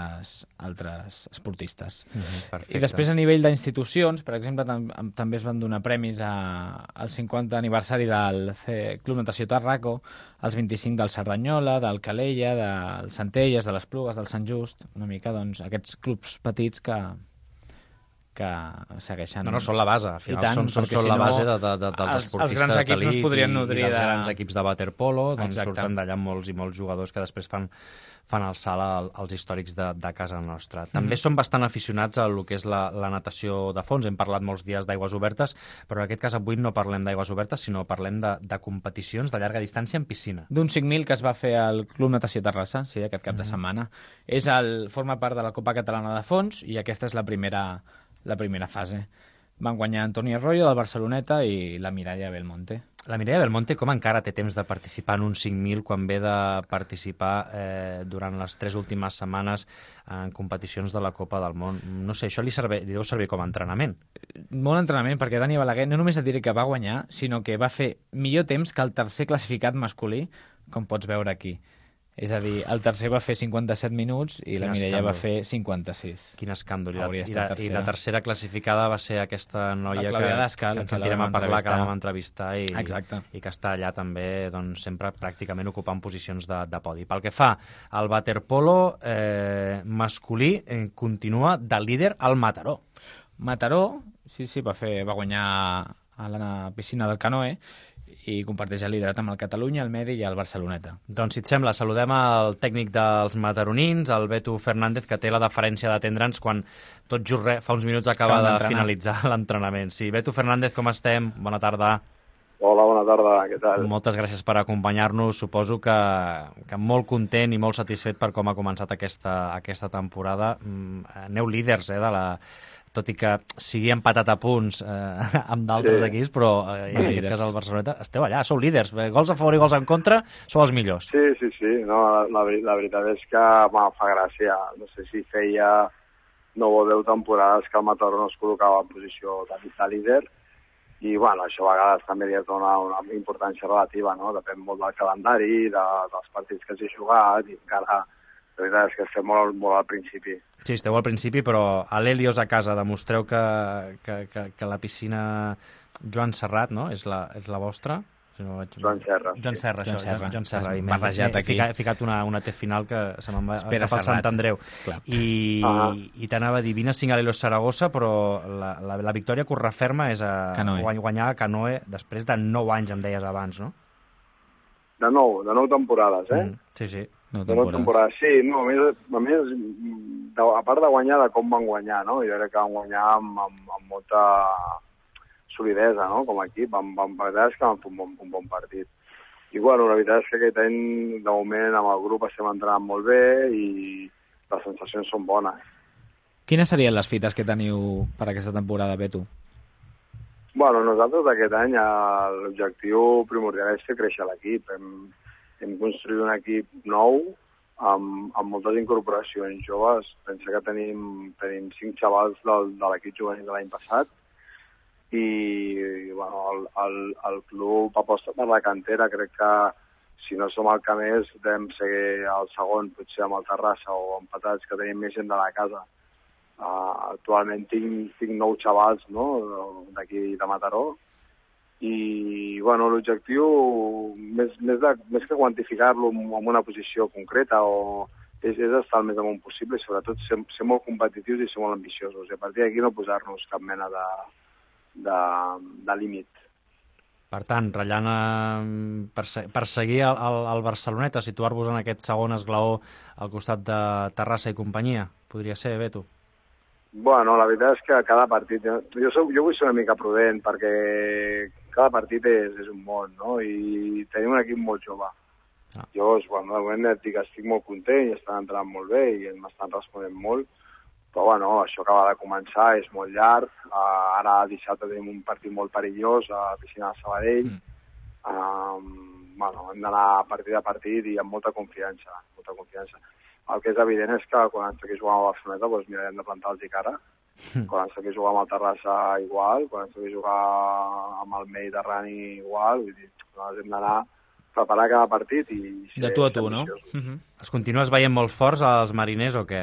esportistes. I després, a nivell d'institucions, per exemple, també es van donar premis al 50 aniversari del Club Natació Tarraco, als 25 del Cerdanyola, del Calella, del Centelles, de l'Esplugues, del Sant Just, una mica, doncs, aquests clubs petits que segueixen... No, són la base, al final són la base dels esportistes d'elit, i dels grans equips de waterpolo, doncs surten d'allà molts i molts jugadors que després fan el salt als històrics de casa nostra. També som bastant aficionats a lo que és la natació de fons. Hem parlat molts dies d'aigües obertes, però en aquest cas avui no parlem d'aigües obertes, sinó parlem de competicions de llarga distància en piscina. D'un 5.000 que es va fer al Club Natació Terrassa, sí, aquest cap de setmana. Forma part de la Copa Catalana de Fons, i aquesta és la primera fase. Van guanyar Antoni Arroyo del Barceloneta i la Mireia Belmonte. La Mireia Belmonte com encara té temps de participar en un 5.000 quan ve de participar durant les 3 últimes setmanes en competicions de la Copa del Món? No sé, això li deu servir com a entrenament. Molt entrenament, perquè Dani Balaguer no només et diré que va guanyar, sinó que va fer millor temps que el tercer classificat masculí, com pots veure aquí. És a dir, el tercer va fer 57 minuts i la Mireia va fer 56. Quin escàndol. I la tercera classificada va ser aquesta noia que ens sentirem a parlar, que la vam entrevistar i que està allà també sempre pràcticament ocupant posicions de podi. Pel que fa al waterpolo masculí, continua de líder al Mataró. Mataró, sí, va guanyar a la piscina del canoe i comparteix el liderat amb el Catalunya, el Medi i el Barceloneta. Doncs, si et sembla, saludem el tècnic dels mataronins, el Beto Fernández, que té la deferència d'atendre'ns quan tot just fa uns minuts acaba de finalitzar l'entrenament. Sí, Beto Fernández, com estem? Bona tarda. Hola, bona tarda, què tal? Moltes gràcies per acompanyar-nos. Suposo que molt content i molt satisfet per com ha començat aquesta temporada. Aneu líders, tot i que sigui empatat a punts amb d'altres equips, però en aquest cas el Barceloneta, esteu allà, sou líders. Gols a favor i gols en contra, sou els millors. Sí. No, la veritat és que fa gràcia. No sé si feia 9 o 10 temporades que el Mataró no es col·locava en posició de líder, i això a vegades també li dona una importància relativa, no? Depèn molt del calendari, dels partits que s'hi ha jugat, i encara la veritat és que estem molt al principi. Sí, esteu al principi, però a l'Helios a casa demostreu que la piscina Joan Serrat, no?, és la vostra? Joan Serra. Joan Serra. He ficat una T final que se me'n va cap al Sant Andreu. I t'anava a dir, vine a 5 a l'Helios Saragossa, però la victòria que us referma és guanyar a Canoe després de 9 anys, em deies abans, no? De 9 temporades, Sí. De 9 temporades, sí. No, a més, a part de guanyar, de com van guanyar, no? Jo crec que van guanyar amb molta solidesa, no?, com a equip. La veritat és que van fer un bon partit. I, la veritat és que aquest any, de moment, amb el grup estem entrenant molt bé i les sensacions són bones. Quines serien les fites que teniu per aquesta temporada, Beto? Nosaltres aquest any l'objectiu primordial és fer créixer l'equip. Hem construït un equip nou amb moltes incorporacions joves. Pensa que tenim 5 xavals de l'equip juvenil de l'any passat i el club aposta per la cantera. Crec que si no som el que més devem ser el segon, potser amb el Terrassa o empatats, que tenim més gent de la casa. Actualment tinc 9 xavals, no?, d'aquí de Mataró. I l'objectiu, més que quantificar-lo en una posició concreta, és estar el més amunt possible i sobretot ser molt competitius i ser molt ambiciosos. I a partir d'aquí no posar-nos cap mena de límit. Per tant, ratllant per seguir el Barceloneta, situar-vos en aquest segon esglaó al costat de Terrassa i companyia, podria ser, Beto? La veritat és que cada partit... Jo vull ser una mica prudent perquè cada partit és un món, no? I tenim un equip molt jove. Jo, de moment et dic que estic molt content i estan entrant molt bé i m'estan responent molt, però això acaba de començar, és molt llarg. Ara dissabte tenim un partit molt perillós a la piscina de Sabadell. Hem d'anar partit a partit i amb molta confiança. El que és evident és que quan ens toqui jugar amb el Barceloneta mirarem de plantar-los cara. Quan ens toqui jugar amb el Terrassa igual, quan ens toqui jugar amb el Mediterrani igual, vull dir, hem d'anar preparar cada partit i de tu a tu, no? Es continues veient molt forts els mariners o què?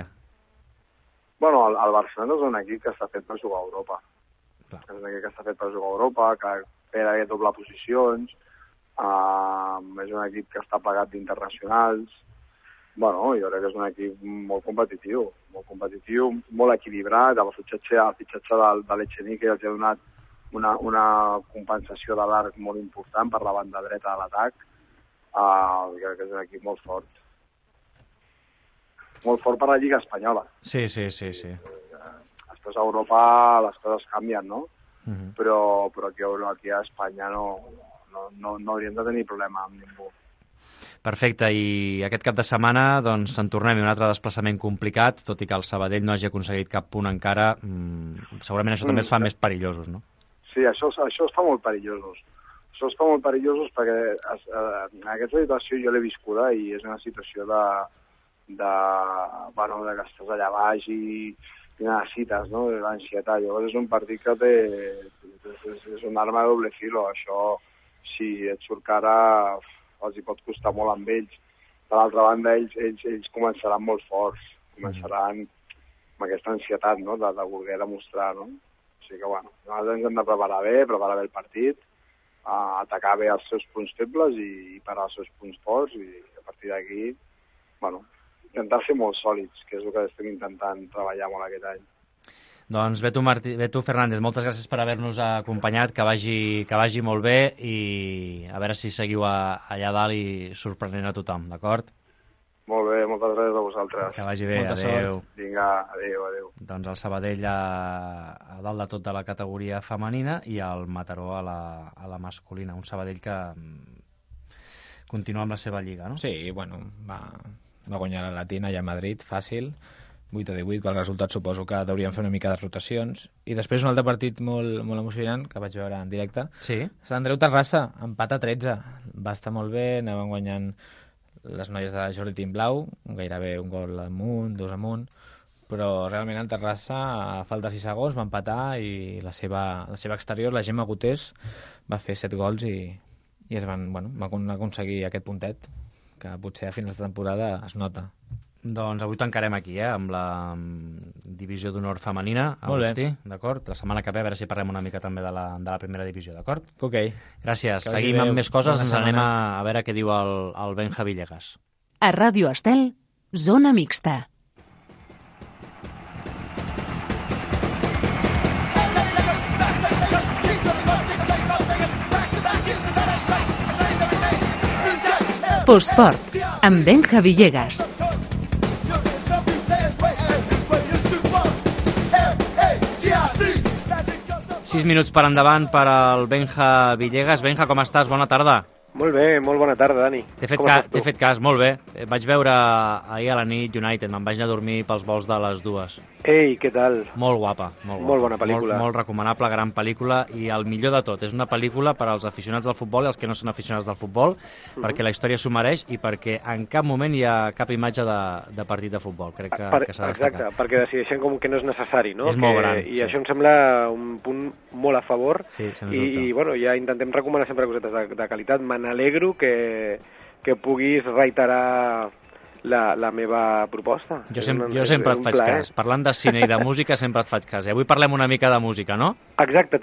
El Barcelona és un equip que està fet per jugar a Europa. És un equip que està fet per jugar a Europa, que per haver doble posicions, és un equip que està plegat d'internacionals. Jo crec que és un equip molt competitiu, molt equilibrat. El fitxatge de l'Echenique els ha donat una compensació de l'arc molt important per la banda dreta de l'atac. Crec que és un equip molt fort. Molt fort per la Lliga Espanyola. Sí. Després a Europa les coses canvien, no? Però aquí a Espanya no hauríem de tenir problema amb ningú. Perfecte, i aquest cap de setmana doncs en tornem a un altre desplaçament complicat, tot i que el Sabadell no hagi aconseguit cap punt encara, segurament això també els fa més perillosos, no? Sí, això els fa molt perillosos. Això els fa molt perillosos perquè en aquesta situació jo l'he viscuda i és una situació de que estàs allà baix i necessites, no?, de l'ansietat. Llavors és un partit que és un arma de doble filo. Això, si et surt cara, els hi pot costar molt amb ells. Per l'altra banda, ells començaran molt forts, començaran amb aquesta ansietat, no?, de voler demostrar, no? O sigui que, bueno, nosaltres ens hem de preparar bé el partit, atacar bé els seus punts febles i parar els seus punts forts, i a partir d'aquí, bueno, intentar ser molt sòlids, que és el que estem intentant treballar molt aquest any. Doncs Beto Fernández, moltes gràcies per haver-nos acompanyat, que vagi molt bé i a veure si seguiu allà dalt i sorprenent a tothom, d'acord? Molt bé, moltes gràcies a vosaltres. Que vagi bé, adéu. Vinga, adéu. Doncs el Sabadell a dalt de tot de la categoria femenina i el Mataró a la masculina. Un Sabadell que continua amb la seva lliga, no? Sí, bueno, va guanyar la Latina ja a Madrid, fàcil, 8-18, pel resultat suposo que deurien fer una mica de rotacions. I després un altre partit molt emocionant, que vaig veure en directe. Sí. Sant Andreu Terrassa, empat a 13. Va estar molt bé, anaven guanyant les noies de Jordi Timblau, gairebé un gol amunt, 2 amunt, però realment el Terrassa, a falta de 6 segons, va empatar i la seva exterior, la Gemma Gutés, va fer 7 gols i es van aconseguir aquest puntet, que potser a finals de temporada es nota. Doncs avui tancarem aquí, amb la divisió d'honor femenina, Agustí, d'acord? La setmana que ve a veure si parlem una mica també de la primera divisió, d'acord? Ok. Gràcies. Seguim amb més coses, ens anem a veure què diu el Benja Villegas. A Ràdio Estel, Zona Mixta. Postsport, amb Benja Villegas. 6 minuts per endavant per al Benja Villegas. Benja, com estàs? Bona tarda. Molt bé, molt bona tarda, Dani. T'he fet cas, molt bé. Vaig veure ahir a la nit United, me'n vaig anar a dormir pels vols de les 2. Ei, què tal? Molt guapa. Molt bona pel·lícula. Molt recomanable, gran pel·lícula, i el millor de tot, és una pel·lícula per als aficionats del futbol i els que no són aficionats del futbol, perquè la història s'ho mereix i perquè en cap moment hi ha cap imatge de partit de futbol. Crec que s'ha destacat. Exacte, perquè decideixen com que no és necessari, no? És molt gran. I això em sembla un punt molt a favor. Sí, i bueno, ja intentem recomanar sempre cosetes de qualitat. Me n'alegro que puguis reiterar la meva proposta. Jo sempre et faig cas. Parlant de cine i de música sempre et faig cas. I avui parlem una mica de música, no? Exacte.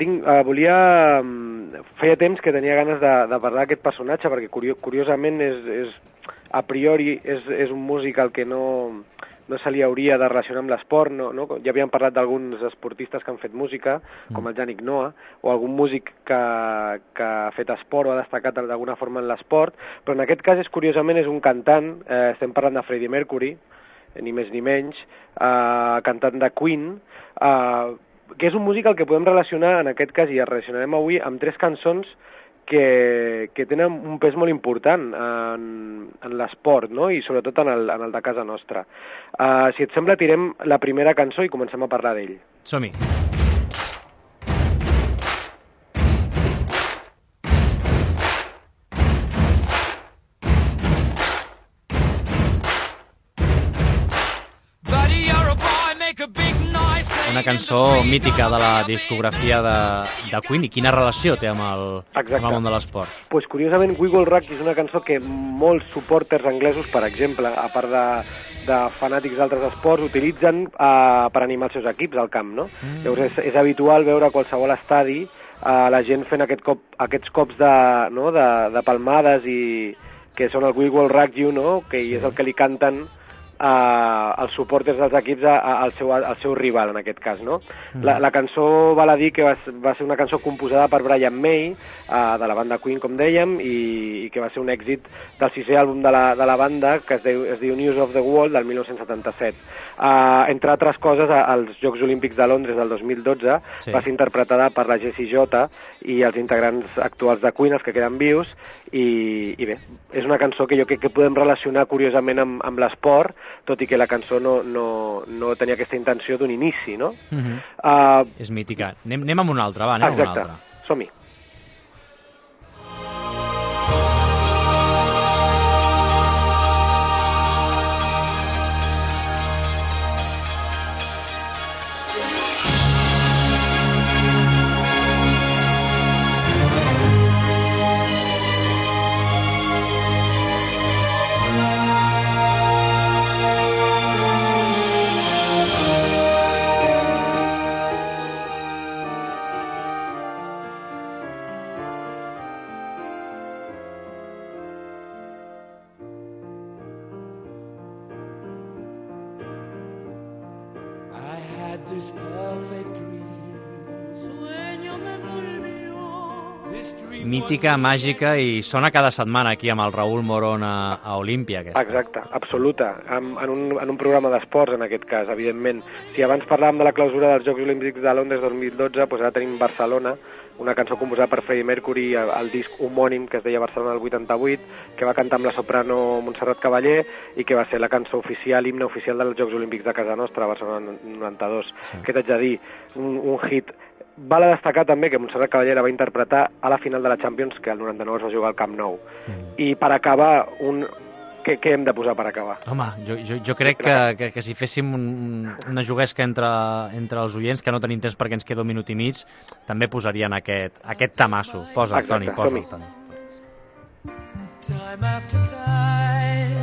Feia temps que tenia ganes de parlar d'aquest personatge, perquè curiosament a priori és un músic al que no se li hauria de relacionar amb l'esport, no? Ja havíem parlat d'alguns esportistes que han fet música, com el Yannick Noah, o algun músic que ha fet esport o ha destacat d'alguna forma en l'esport, però en aquest cas curiosament és un cantant, estem parlant de Freddie Mercury, ni més ni menys, cantant de Queen, que és un músic al que podem relacionar, en aquest cas, i el relacionarem avui, amb 3 cançons que tenen un pes molt important en l'esport, no? I sobretot en el de casa nostra. Si et sembla, tirem la primera cançó i comencem a parlar d'ell. Som-hi. Una cançó mítica de la discografia de Queen. I quina relació té amb el món de l'esport? Pues, curiosament, We Will Rock és una cançó que molts supporters anglesos, per exemple, a part de fanàtics d'altres esports, utilitzen per animar els seus equips al camp, no? Llavors és habitual veure a qualsevol estadi la gent fent aquests cops de palmades, i que són el We Will Rock You, no? Que és el que li canten els supporters dels equips al seu rival, en aquest cas, no? La cançó val a dir que va ser una cançó composada per Brian May, de la banda Queen, com dèiem, i que va ser un èxit del 6è àlbum de la banda, que es diu News of the World, del 1977. Entre altres coses, als Jocs Olímpics de Londres del 2012 va ser interpretada per la Jessie J i els integrants actuals de Queen, els que queden vius, i bé, és una cançó que jo crec que podem relacionar curiosament amb l'esport, tot i que la cançó no tenia aquesta intenció d'un inici, no? És mítica. Anem amb una altra, va, anem amb una altra. Som-hi. Mítica, màgica, i sona cada setmana aquí amb el Raül Morón a Olímpia. Exacte, absoluta. En un programa d'esports, en aquest cas, evidentment. Si abans parlàvem de la clausura dels Jocs Olímpics de Londres 2012, doncs ara tenim Barcelona, una cançó composada per Freddie Mercury, el disc homònim que es deia Barcelona del 88, que va cantar amb la soprano Montserrat Cavallé i que va ser la cançó oficial, himne oficial dels Jocs Olímpics de casa nostra, Barcelona 92. Què t'haig de dir? Un hit. Val a destacar també que Montserrat Cavallé la va interpretar a la final de la Champions, que el 99 es va jugar al Camp Nou. I per acabar, què hem de posar per acabar? Home, jo crec que si féssim una juguesca entre els oients, que no tenim temps perquè ens queda un minut i mig, també posarien aquest tamasso. Posa'l, Toni, posa'l, Toni. Time after time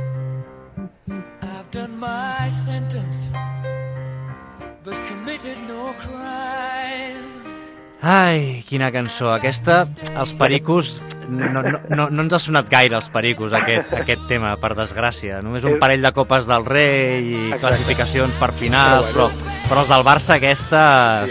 I've done my sentence but committed no crime. Ai, quina cançó. Aquesta, els Pericos, no ens ha sonat gaire, els Pericos, aquest tema, per desgràcia. Només un parell de copes del Rei i classificacions per finals, però els del Barça aquesta...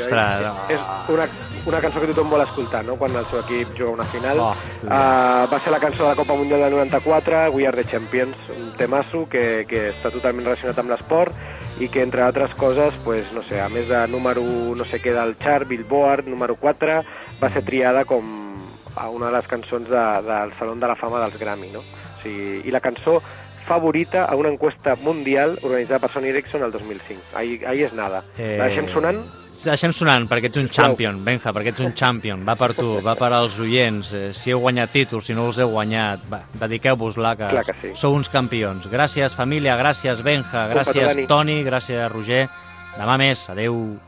És una cançó que tothom vol escoltar, no?, quan el seu equip juga una final. Va ser la cançó de la Copa Mundial del 94, We Are the Champions, un temasso que està totalment relacionat amb l'esport i que, entre altres coses, pues, no sé, a més de número no sé què del chart, Billboard, número 4, va ser triada com a una de les cançons del Salón de la Fama dels Grammy, no? O sigui, i la cançó favorita a una encuesta mundial organitzada per Sony Ericsson el 2005. Ahí és nada. La deixem sonant? Deixem sonant, perquè ets un champion, Benja, perquè ets un champion. Va per tu, va per als oients. Si heu guanyat títols, si no els heu guanyat, dediqueu-vos-la, que sí. Sou uns campions. Gràcies, família, gràcies, Benja, gràcies, Toni, gràcies, Roger. Demà més, adeu.